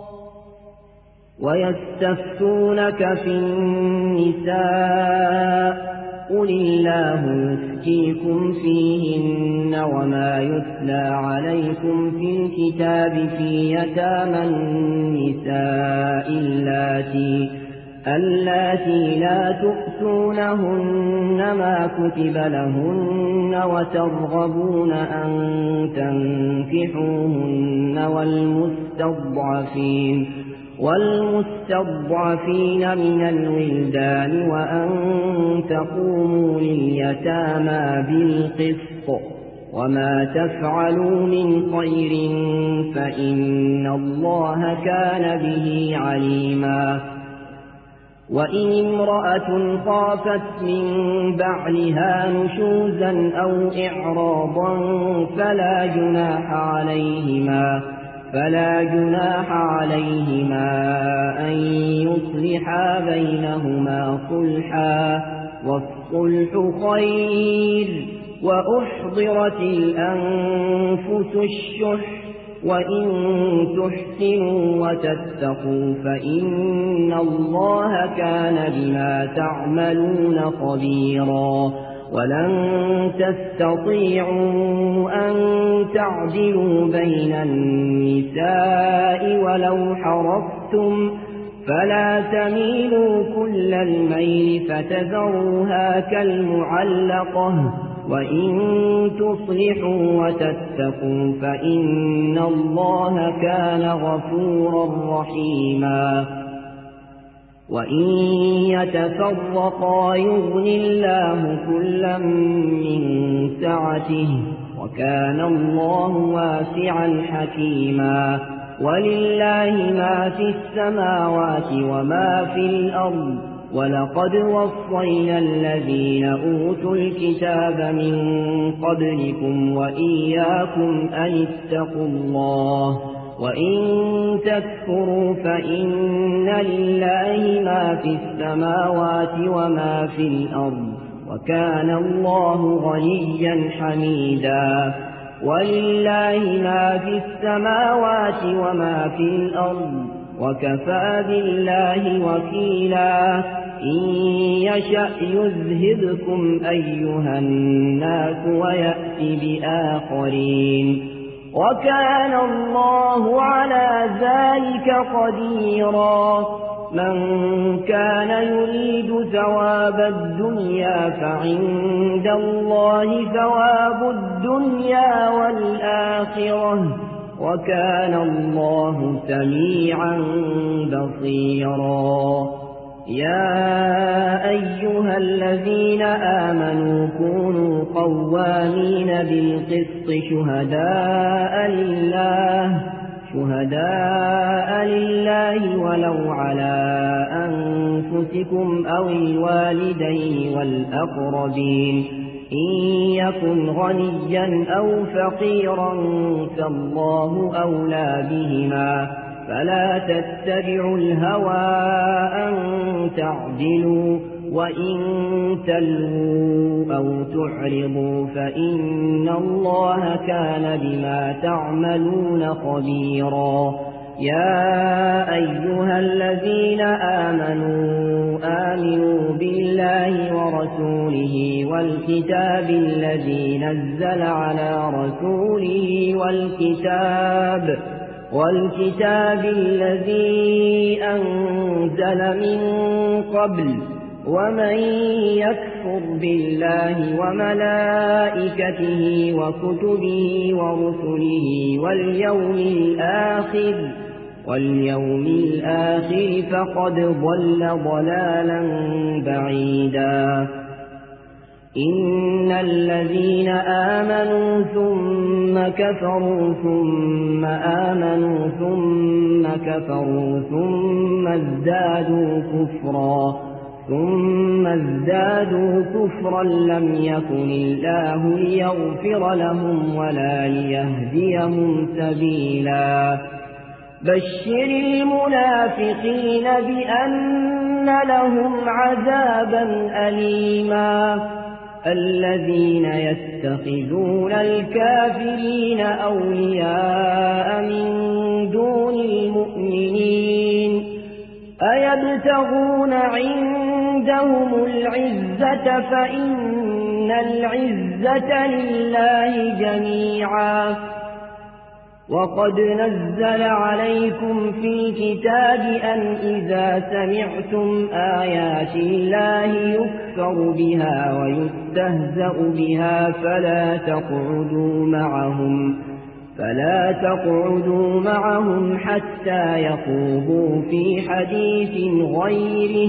Speaker 1: ويستفتونك في النساء قل الله يفتيكم فيهن وما يتلى عليكم في الكتاب في يتامى النساء اللاتي اللاتي لا تؤتونهن ما كتب لهن وترغبون أن تنكحوهن والمستضعفين والمستضعفين من الولدان وأن تقوموا لليتامى بالقسط وما تفعلوا من خير فإن الله كان به عليما وإن امرأة خافت من بعلها نشوزا أو إعراضا فلا جناح عليهما فلا جناح عليهما أن يصلحا بينهما صلحا والصلح خير وأحضرت الأنفس الشح وإن تحسنوا وتتقوا فإن الله كان بما تعملون خبيرا ولن تستطيعوا أن تعدلوا بين النساء ولو حرصتم فلا تميلوا كل الميل فتذروها كالمعلقة وإن تصلحوا وتتقوا فإن الله كان غفورا رحيما وإن يتفرقا يغن الله كلا من سعته وكان الله واسعا حكيما ولله ما في السماوات وما في الأرض ولقد وصينا الذين أوتوا الكتاب من قبلكم وإياكم أن اتقوا الله وإن تكفروا فإن لله ما في السماوات وما في الأرض وكان الله غنيا حميدا ولله ما في السماوات وما في الأرض وكفى بالله وكيلا إن يشأ يذهبكم أيها الناس ويأتي بآخرين وكان الله على ذلك قديرا من كان يريد ثواب الدنيا فعند الله ثواب الدنيا والآخرة وكان الله سميعا بصيرا يا أيها الذين آمنوا كونوا قوامين بالقسط شهداء لله شهداء لله ولو على أنفسكم أو الوالدين والأقربين إن يكن غنيا أو فقيرا فالله أولى بهما فلا تتبعوا الهوى أن تعدلوا وإن تلووا أو تعرضوا فإن الله كان بما تعملون خبيرا يا أيها الذين آمنوا آمنوا بالله ورسوله والكتاب الذي نزل على رسوله والكتاب والكتاب الذي أنزل من قبل ومن يكفر بالله وملائكته وكتبه ورسله واليوم الآخر واليوم الآخر فقد ضل ضلالا بعيدا إن الذين آمنوا ثم كفروا ثم آمنوا ثم كفروا ثم ازدادوا كفرا ثم ازدادوا كفرا لم يكن الله ليغفر لهم ولا ليهديهم سبيلا بشر المنافقين بأن لهم عذابا أليما الذين يتخذون الكافرين أولياء من دون المؤمنين أيبتغون عندهم العزة فإن العزة لله جميعا وقد نزل عليكم في الكتاب أن إذا سمعتم آيات الله يكفر بها ويستهزأ بها فلا تقعدوا معهم فلا تقعدوا معهم حتى يخوضوا في حديث غيره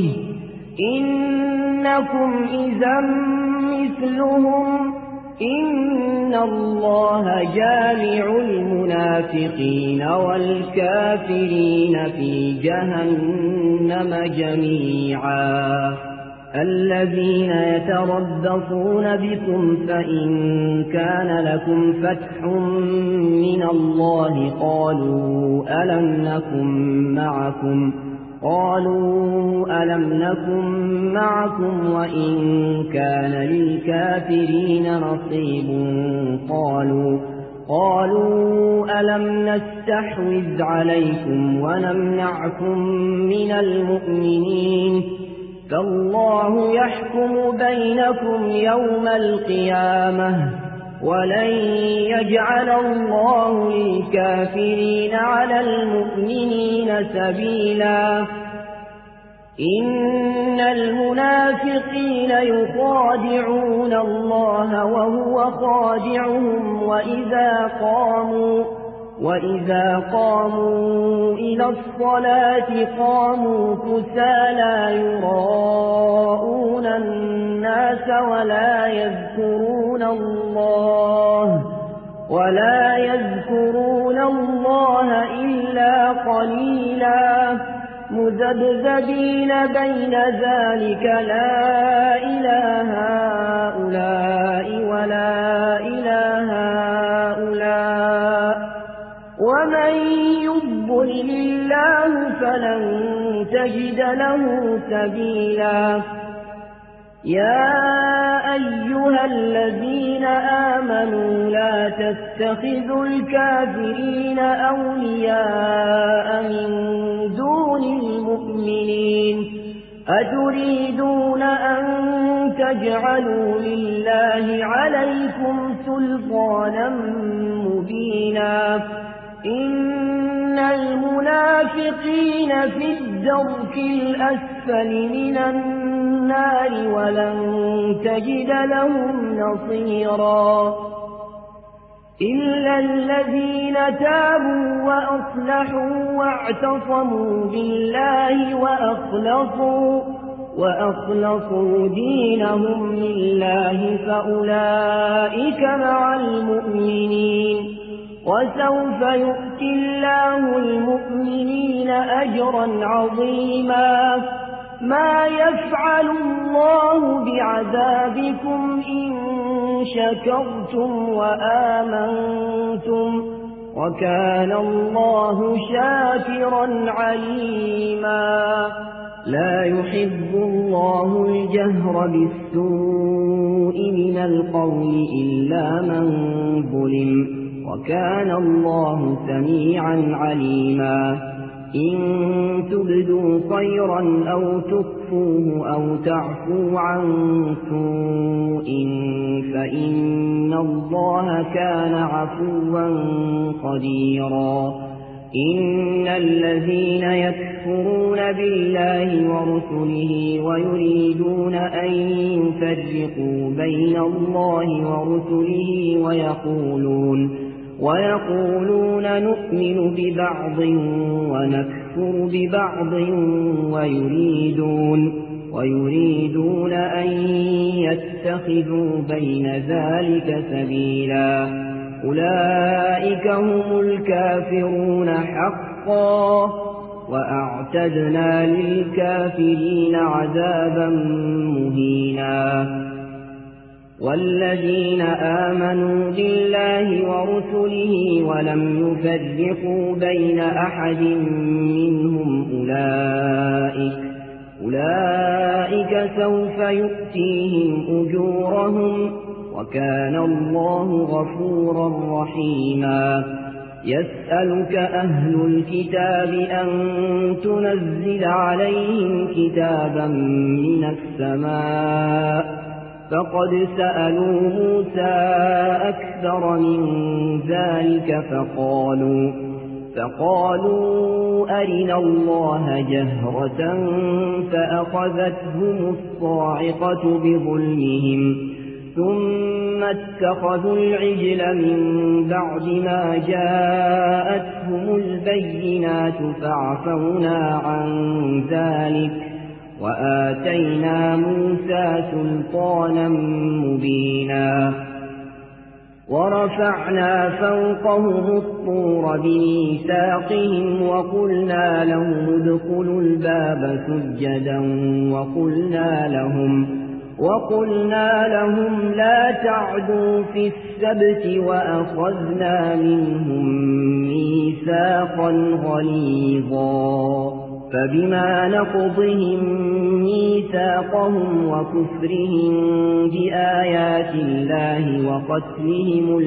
Speaker 1: إنكم إذا مثلهم إن الله جامع المنافقين والكافرين في جهنم جميعا الذين يتربصون بكم فإن كان لكم فتح من الله قالوا ألم نكن معكم قالوا ألم نكن معكم وإن كان للكافرين نصيب قالوا قالوا ألم نستحوذ عليكم ونمنعكم من المؤمنين فالله يحكم بينكم يوم القيامة ولن يجعل الله للكافرين على المؤمنين سبيلا إن المنافقين يخادعون الله وهو خادعهم وإذا قاموا وإذا قاموا إلى الصلاة قاموا كسالى يراءون الناس ولا يذكرون الله ولا يذكرون الله إلا قليلا مذبذبين بين ذلك لا إله هؤلاء ولا إله هؤلاء ومن يضلل الله فلن تجد له سبيلا يا أيها الذين آمنوا لا تتخذوا الكافرين أولياء من دون المؤمنين أتريدون أن تجعلوا لله عليكم سلطانا مبينا إن المنافقين في الدرك الأسفل من النار ولن تجد لهم نصيرا إلا الذين تابوا وأصلحوا واعتصموا بالله وأخلصوا وأخلصوا دينهم لله فأولئك مع المؤمنين وسوف يؤتي الله المؤمنين أجرا عظيما ما يفعل الله بعذابكم إن شكرتم وآمنتم وكان الله شاكرا عليما لا يحب الله الجهر بالسوء من القول إلا من ظلم وكان الله سميعا عليما إن تبدوا خيرا أو تخفوه أو تعفوا عن سوء فإن الله كان عفوا قديرا إن الذين يكفرون بالله ورسله ويريدون أن يفرقوا بين الله ورسله ويقولون ويقولون نؤمن ببعض ونكفر ببعض ويريدون ويريدون أن يتخذوا بين ذلك سبيلا أولئك هم الكافرون حقا وأعتدنا للكافرين عذابا مهينا والذين آمنوا بالله ورسله ولم يفرقوا بين أحد منهم أولئك أولئك سوف يؤتيهم أجورهم وكان الله غفورا رحيما يسألك أهل الكتاب أن تنزل عليهم كتابا من السماء فقد سألوا موسى أكثر من ذلك فقالوا فقالوا أرنا الله جهرة فأخذتهم الصاعقة بظلمهم ثم اتخذوا العجل من بعد ما جاءتهم البينات فعفونا عن ذلك وآتينا موسى سلطانا مبينا ورفعنا فوقهم الطور بميثاقهم وقلنا لهم ادخلوا الباب سجدا وقلنا لهم وقلنا لهم لا تعدوا في السبت وأخذنا منهم ميثاقا غليظا فبما نقضهم ميثاقهم وكفرهم بآيات الله وقتلهم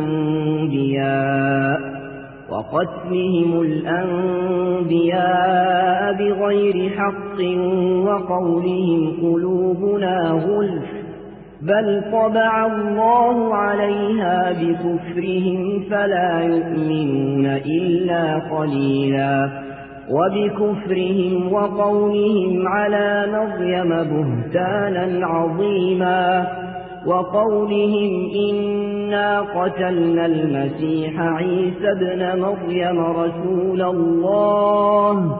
Speaker 1: الأنبياء وقتلهم الأنبياء بغير حق وقولهم قلوبنا غلف بل طبع الله عليها بكفرهم فلا يؤمنون إلا قليلا وبكفرهم وقولهم على مريم بهتانا عظيما وقولهم إنا قتلنا المسيح عيسى ابن مريم رسول الله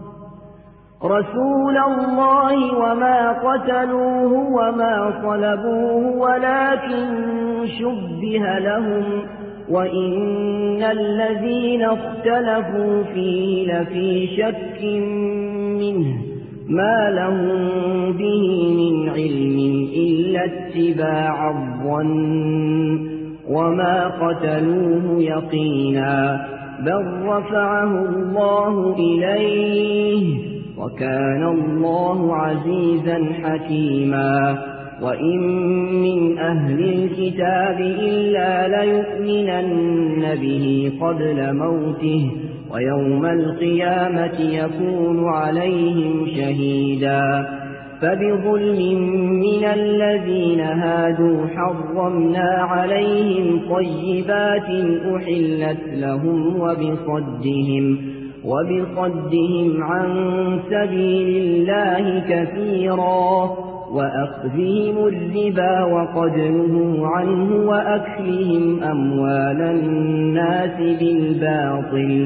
Speaker 1: رسول الله وما قتلوه وما صلبوه ولكن شبه لهم وإن الذين اختلفوا فيه لفي شك منه ما لهم به من علم إلا اتباع الظن وما قتلوه يقينا بل رفعه الله إليه وكان الله عزيزا حكيما وإن من أهل الكتاب إلا ليؤمنن به قبل موته ويوم القيامة يكون عليهم شهيدا فبظلم من الذين هادوا حرمنا عليهم طيبات أحلت لهم وبصدهم وبصدهم عن سبيل الله كثيرا وأخذهم الربا وقد نهوا عنه وأكلهم أموال الناس بالباطل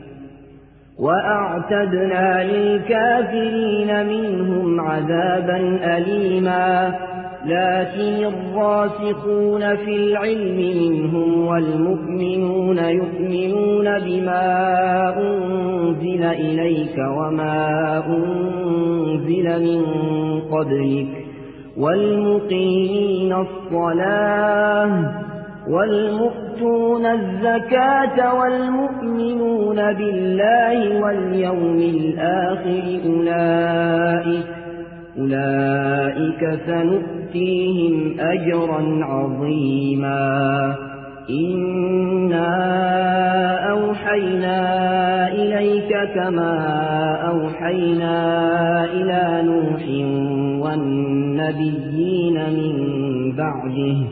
Speaker 1: وأعتدنا للكافرين منهم عذابا أليما لكن الراسخون في العلم منهم والمؤمنون يؤمنون بما أنزل إليك وما أنزل من قبلك والمقيمين الصلاة والمؤتون الزكاة والمؤمنون بالله واليوم الآخر أولئك أولئك سنؤتيهم أجرا عظيما إنا أوحينا إليك كما أوحينا إلى نوح والنبيين من بعده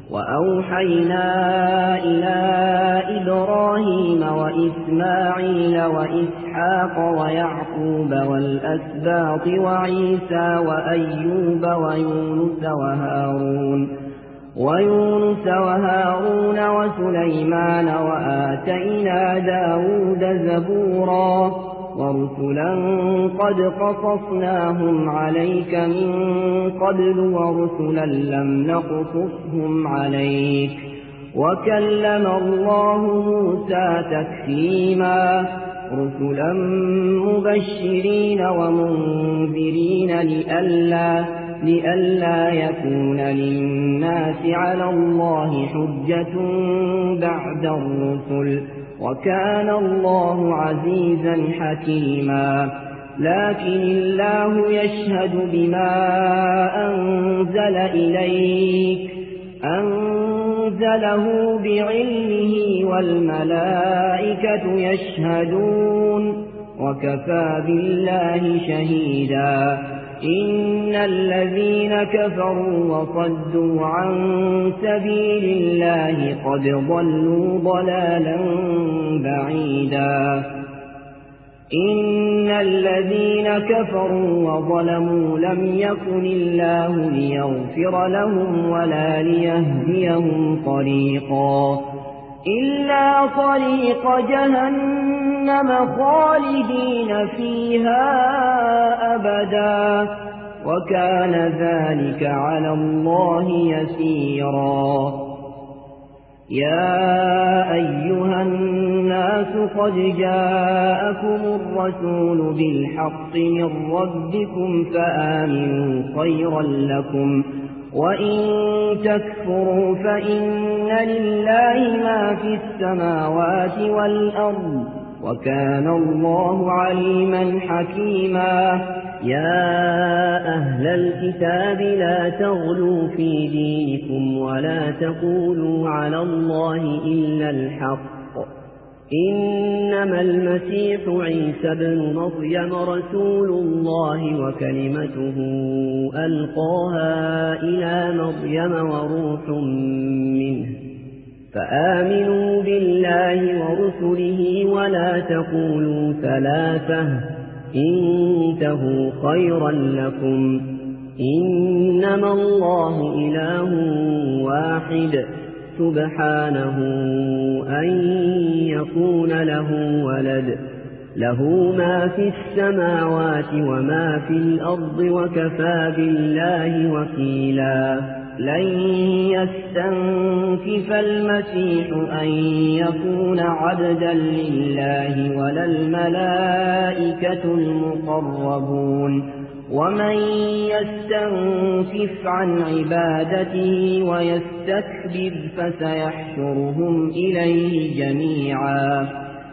Speaker 1: وأوحينا إلى إبراهيم وإسماعيل وإسحاق ويعقوب والأسباط وعيسى وأيوب ويونس وهارون ويونس وهارون وسليمان وآتينا داود زبورا ورسلا قد قصصناهم عليك من قبل ورسلا لم نقصصهم عليك وكلم الله موسى تكليما رسلا مبشرين ومنذرين لئلا لئلا يكون للناس على الله حجة بعد الرسل وكان الله عزيزا حكيما لكن الله يشهد بما أنزل إليك أنزله بعلمه والملائكة يشهدون وكفى بالله شهيدا إن الذين كفروا وصدوا عن سبيل الله قد ضلوا ضلالا بعيدا إن الذين كفروا وظلموا لم يكن الله ليغفر لهم ولا ليهديهم طريقا إلا طريق جهنم خالدين فيها أبدا وكان ذلك على الله يسيرا يا أيها الناس قد جاءكم الرسول بالحق من ربكم فآمنوا خيرا لكم وإن تكفروا فإن لله ما في السماوات والأرض وكان الله عليما حكيما يا أهل الكتاب لا تغلوا في دينكم ولا تقولوا على الله إلا الحق إنما المسيح عيسى بن مريم رسول الله وكلمته ألقاها إلى مريم وروح منه فآمنوا بالله ورسله ولا تقولوا ثلاثة انتهوا خيرا لكم إنما الله إله واحد سبحانه أن يكون له ولد له ما في السماوات وما في الأرض وكفى بالله وكيلا لن يستنكف المسيح أن يكون عبدا لله ولا الملائكة المقربون ومن يستنكف عن عبادته ويستكبر فسيحشرهم إليه جميعا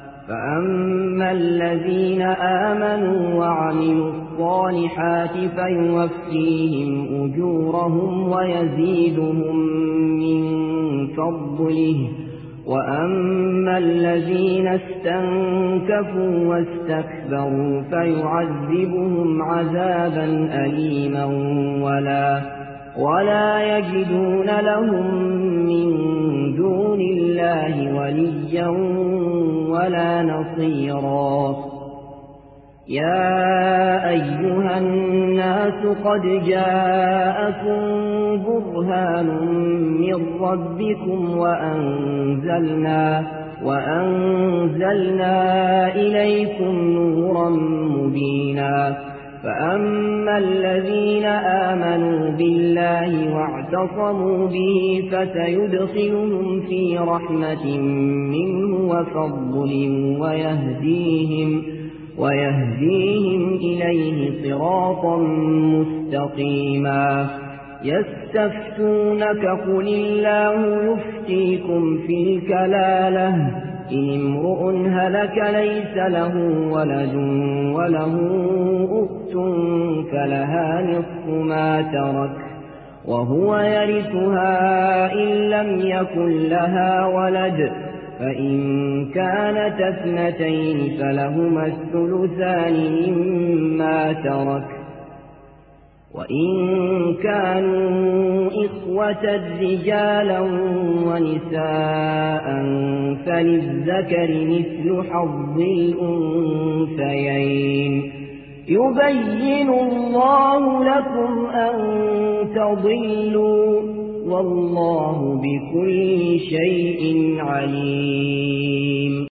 Speaker 1: فأما الذين آمنوا وعملوا الصالحات فيوفيهم أجورهم ويزيدهم من فضله وأما الذين استنكفوا واستكبروا فيعذبهم عذابا أليما ولا, ولا يجدون لهم من دون الله وليا ولا نصيرا يا أيها الناس قد جاءكم برهان من ربكم وأنزلنا, وأنزلنا إليكم نورا مبينا فأما الذين آمنوا بالله واعتصموا به فسيدخلهم في رحمة منه وفضل ويهديهم ويهديهم إليه صراطا مستقيما يستفتونك قل الله يفتيكم في الكلالة إن امرؤ هلك ليس له ولد وله أخت فلها نصف ما ترك وهو يرثها إن لم يكن لها ولد فإن كانت اثنتين فلهما الثلثان مما ترك وإن كانوا إخوة رجالا ونساء فللذكر مثل حظ الأنثيين يبين الله لكم أن تضلوا والله بكل شيء عليم.